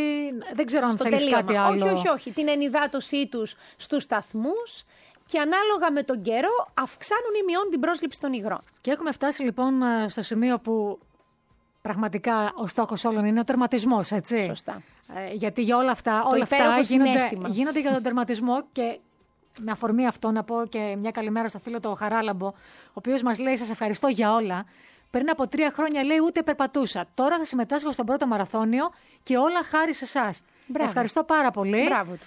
Speaker 2: Δεν ξέρω αν
Speaker 3: στο
Speaker 2: θέλεις
Speaker 3: τελείωμα.
Speaker 2: κάτι άλλο.
Speaker 3: Όχι, όχι, όχι. Την ενυδάτωσή τους στους σταθμούς. Και ανάλογα με τον καιρό αυξάνουν ή μειώνουν την πρόσληψη των υγρών.
Speaker 2: Και έχουμε φτάσει λοιπόν στο σημείο που πραγματικά ο στόχος όλων είναι ο τερματισμός, έτσι.
Speaker 3: Σωστά.
Speaker 2: Ε, γιατί για όλα αυτά, όλα αυτά γίνονται, γίνονται για τον τερματισμό. Και με αφορμή αυτό να πω και μια καλημέρα στο φίλο το Χαράλαμπο, ο οποίος μας λέει: σας ευχαριστώ για όλα. Πριν από τρία χρόνια, λέει, ούτε περπατούσα. Τώρα θα συμμετάσχω στον πρώτο μαραθώνιο και όλα χάρη σε εσάς. Ευχαριστώ πάρα πολύ.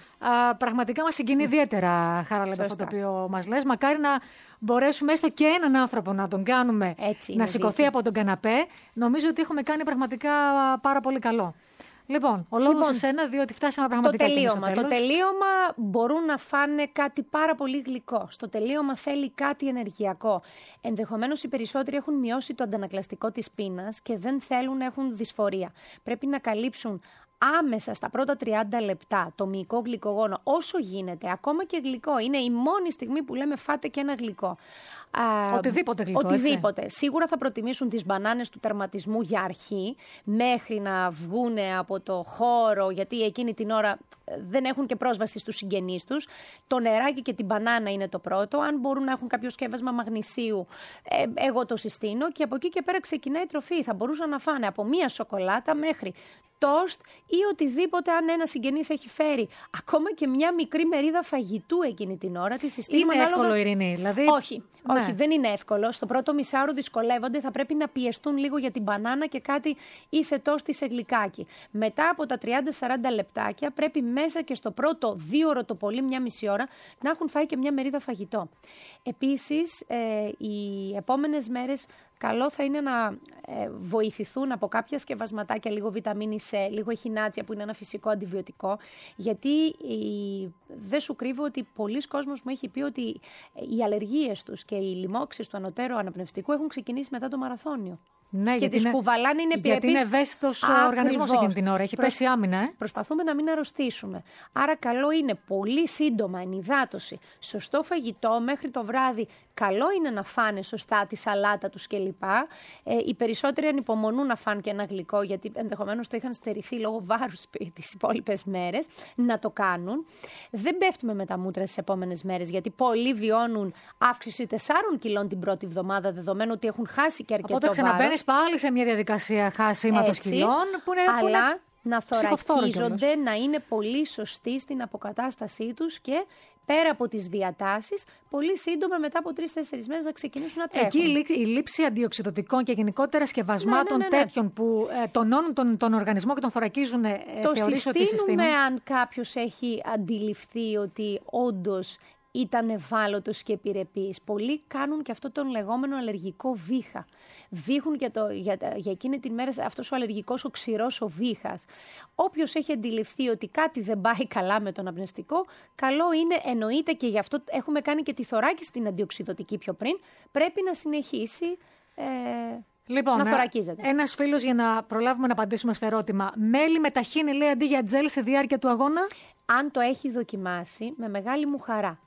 Speaker 2: Α, πραγματικά μας συγκινεί ιδιαίτερα, Χαράλαμπο, αυτό το οποίο μας λες. Μακάρι να μπορέσουμε έστω και έναν άνθρωπο να τον κάνουμε να σηκωθεί δίκη. από τον καναπέ. Νομίζω ότι έχουμε κάνει πραγματικά πάρα πολύ καλό. Λοιπόν, ο λόγος λοιπόν, σε σένα, διότι φτάσαμε πραγματικά
Speaker 3: το τελείωμα.
Speaker 2: στο τέλος.
Speaker 3: Το τελείωμα μπορούν να φάνε κάτι πάρα πολύ γλυκό. Στο τελείωμα θέλει κάτι ενεργειακό. Ενδεχομένως οι περισσότεροι έχουν μειώσει το αντανακλαστικό της πείνας και δεν θέλουν να έχουν δυσφορία. Πρέπει να καλύψουν άμεσα στα πρώτα τριάντα λεπτά το μυϊκό γλυκογόνο όσο γίνεται, ακόμα και γλυκό. Είναι η μόνη στιγμή που λέμε φάτε και ένα γλυκό.
Speaker 2: Οτιδήποτε γλυκό,
Speaker 3: Οτιδήποτε.
Speaker 2: έτσι.
Speaker 3: Σίγουρα θα προτιμήσουν τις μπανάνες του τερματισμού για αρχή, μέχρι να βγούνε από το χώρο, γιατί εκείνη την ώρα δεν έχουν και πρόσβαση στους συγγενείς τους. Το νεράκι και την μπανάνα είναι το πρώτο. Αν μπορούν να έχουν κάποιο σκεύασμα μαγνησίου, ε, εγώ το συστήνω. Και από εκεί και πέρα ξεκινάει η τροφή. Θα μπορούσαν να φάνε από μία σοκολάτα μέχρι τόστ ή οτιδήποτε, αν ένα συγγενής έχει φέρει. Ακόμα και μια μικρή μερίδα φαγητού εκείνη την ώρα. Τη συστήνουμε.
Speaker 2: Είναι
Speaker 3: ανάλογα...
Speaker 2: εύκολο, Ειρήνη, δηλαδή.
Speaker 3: Όχι,
Speaker 2: ναι.
Speaker 3: όχι, δεν είναι εύκολο. Στο πρώτο μισάωρο δυσκολεύονται. Θα πρέπει να πιεστούν λίγο για την μπανάνα και κάτι ή σε τόστ ή σε γλυκάκι. Μετά από τα τριάντα με σαράντα λεπτάκια πρέπει μέσα και στο πρώτο δύο ώρο το πολύ, μια μισή ώρα, να έχουν φάει και μια μερίδα φαγητό. Επίσης, ε, οι επόμενες μέρες καλό θα είναι να ε, βοηθηθούν από κάποια σκευασματάκια, λίγο βιταμίνη C, λίγο εχινάτσια που είναι ένα φυσικό αντιβιωτικό, γιατί η, δεν σου κρύβω ότι πολλοί κόσμος μου έχει πει ότι οι αλλεργίες τους και οι λοιμώξεις του ανωτέρου αναπνευστικού έχουν ξεκινήσει μετά το μαραθώνιο.
Speaker 2: Ναι,
Speaker 3: και τις
Speaker 2: είναι,
Speaker 3: κουβαλάνε, είναι επιρρεπείς.
Speaker 2: Γιατί είναι ευαίσθητος ο οργανισμός εκείνη την ώρα. Έχει Προ... πέσει άμυνα. Ε?
Speaker 3: Προσπαθούμε να μην αρρωστήσουμε. Άρα καλό είναι πολύ σύντομα ενυδάτωση, σωστό φαγητό μέχρι το βράδυ. Καλό είναι να φάνε σωστά τη σαλάτα τους κλπ. Ε, οι περισσότεροι ανυπομονούν να φάνε και ένα γλυκό, γιατί ενδεχομένως το είχαν στερηθεί λόγω βάρους τις υπόλοιπες μέρες. Να το κάνουν. Δεν πέφτουμε με τα μούτρα τις επόμενες μέρες, γιατί πολλοί βιώνουν αύξηση τεσσάρων κιλών την πρώτη εβδομάδα, δεδομένου ότι έχουν χάσει και αρκετό βάρος.
Speaker 2: Οπότε ξαναμπαίνεις πάλι σε μια διαδικασία χάσιματος κιλών που είναι.
Speaker 3: Αλλά
Speaker 2: που είναι...
Speaker 3: να θωρακίζονται, να είναι πολύ σωστοί στην αποκατάστασή τους και πέρα από τις διατάσεις, πολύ σύντομα μετά από τρεις-τέσσερις μέρες να ξεκινήσουν να τρέχουν.
Speaker 2: Εκεί η λήψη αντιοξυδοτικών και γενικότερα σκευασμάτων
Speaker 3: ναι, ναι, ναι, ναι.
Speaker 2: τέτοιων που ε, τονώνουν τον, τον οργανισμό και τον θωρακίζουν, ε,
Speaker 3: το
Speaker 2: θεωρείς ότι
Speaker 3: συστήνουμε αν κάποιος έχει αντιληφθεί ότι όντως ήταν ευάλωτος και επιρρεπής. Πολλοί κάνουν και αυτό τον λεγόμενο αλλεργικό βήχα. Βήχουν για, το, για, για εκείνη την μέρα αυτός ο αλλεργικός ο ξηρός ο βήχας. Όποιος έχει αντιληφθεί ότι κάτι δεν πάει καλά με τον απνευστικό, καλό είναι, εννοείται, και γι' αυτό έχουμε κάνει και τη θωράκιση στην αντιοξυδοτική πιο πριν, πρέπει να συνεχίσει ε,
Speaker 2: λοιπόν,
Speaker 3: να θωρακίζεται.
Speaker 2: Ένας φίλος, για να προλάβουμε να απαντήσουμε στο ερώτημα, μέλι με ταχίνι λέει αντί για τζέλ σε διάρκεια του αγώνα.
Speaker 3: Αν το έχει δοκιμάσει, με μεγάλη μου χαρά.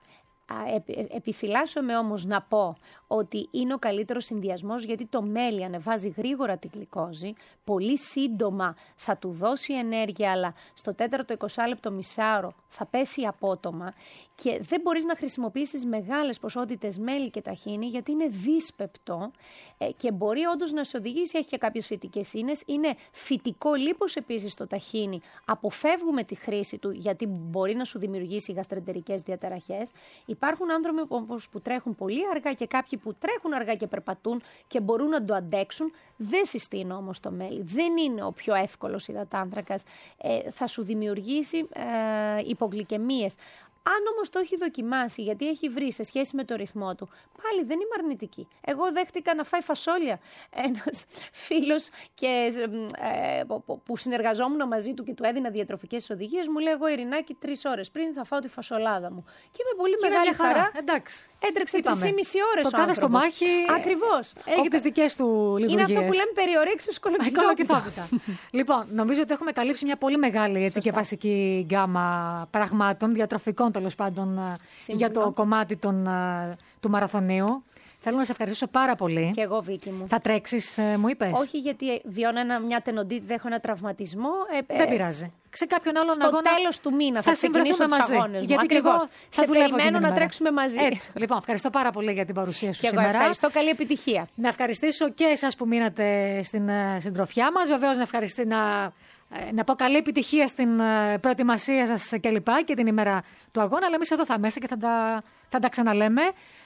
Speaker 3: Επιφυλάσσομαι όμως να πω ότι είναι ο καλύτερος συνδυασμός, γιατί το μέλι ανεβάζει γρήγορα τη γλυκόζη, πολύ σύντομα θα του δώσει ενέργεια, αλλά στο τέταρτο εικοσάλεπτο μισάωρο θα πέσει απότομα και δεν μπορείς να χρησιμοποιήσεις μεγάλες ποσότητες μέλι και ταχίνι, γιατί είναι δύσπεπτο και μπορεί όντως να σε οδηγήσει, έχει και κάποιες φυτικές ίνες, είναι φυτικό λίπος επίσης το ταχίνι, αποφεύγουμε τη χρήση του γιατί μπορεί να σου δημιουργήσει γαστρεντερικές διαταραχές. Υπάρχουν άνθρωποι που τρέχουν πολύ αργά και κάποιοι που τρέχουν αργά και περπατούν και μπορούν να το αντέξουν. Δεν συστήνω όμως το μέλι. Δεν είναι ο πιο εύκολος υδατάνθρακας. Ε, θα σου δημιουργήσει ε, υπογλυκαιμίες. Αν όμως το έχει δοκιμάσει, γιατί έχει βρει σε σχέση με το ρυθμό του, πάλι δεν είμαι αρνητική. Εγώ δέχτηκα να φάει φασόλια ένας φίλος και, ε, που συνεργαζόμουν μαζί του και του έδινα διατροφικές οδηγίες, μου λέει: εγώ, Ειρηνάκη, τρεις ώρες πριν θα φάω τη φασολάδα μου. Και με πολύ και μεγάλη χαρά, χαρά
Speaker 2: εντάξει.
Speaker 3: έτρεξε τρεις και μισή ώρες.
Speaker 2: Το κάθε στο μάχη.
Speaker 3: Ακριβώς.
Speaker 2: Έχει ο... τις δικές του λειτουργίες.
Speaker 3: Είναι αυτό που λέμε περιορέξεις κολοκυθόπιτα.
Speaker 2: Λοιπόν, νομίζω ότι έχουμε καλύψει μια πολύ μεγάλη, έτσι, και βασική γκάμα πραγμάτων, διατροφικών τέλος πάντων, σύμφωνα, για το κομμάτι των, του μαραθωνίου. Θέλω να σε ευχαριστήσω πάρα πολύ.
Speaker 3: Και εγώ, Βίκη μου.
Speaker 2: Θα τρέξεις, ε, μου είπες?
Speaker 3: Όχι, γιατί βιώνω ένα, μια τενοντίτιδα, έχω ένα τραυματισμό. Ε,
Speaker 2: Δεν πειράζει. Σε κάποιον άλλον
Speaker 3: στο
Speaker 2: αγώνα.
Speaker 3: Στο τέλος του μήνα θα, θα ξεκινήσω τους αγώνες μου.
Speaker 2: Γιατί
Speaker 3: ακριβώς. Σε περιμένω να τρέξουμε μαζί.
Speaker 2: Έτσι. Λοιπόν, ευχαριστώ πάρα πολύ για την παρουσία σου
Speaker 3: και
Speaker 2: σήμερα.
Speaker 3: Εγώ ευχαριστώ. Καλή επιτυχία.
Speaker 2: Να ευχαριστήσω και εσάς που μείνατε στην συντροφιά μας. Βεβαίως να ευχαριστήσω να. Να πω καλή επιτυχία στην προετοιμασία σας και λοιπά και την ημέρα του αγώνα. Αλλά εμείς εδώ θα είμαστε και θα τα, θα τα ξαναλέμε.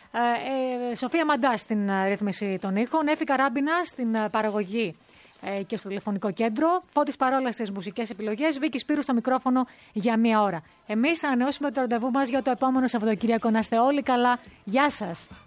Speaker 2: Ε, ε, Σοφία Μαντά στην ρύθμιση των ήχων. Έφη Καράμπινα στην παραγωγή ε, και στο τηλεφωνικό κέντρο. Φώτης Παρόλα στις μουσικές επιλογές. Βίκη Σπύρου στο μικρόφωνο για μία ώρα. Εμείς θα ανανεώσουμε το ραντεβού μας για το επόμενο Σαββατοκύριακο. Να είστε όλοι καλά. Γεια σας.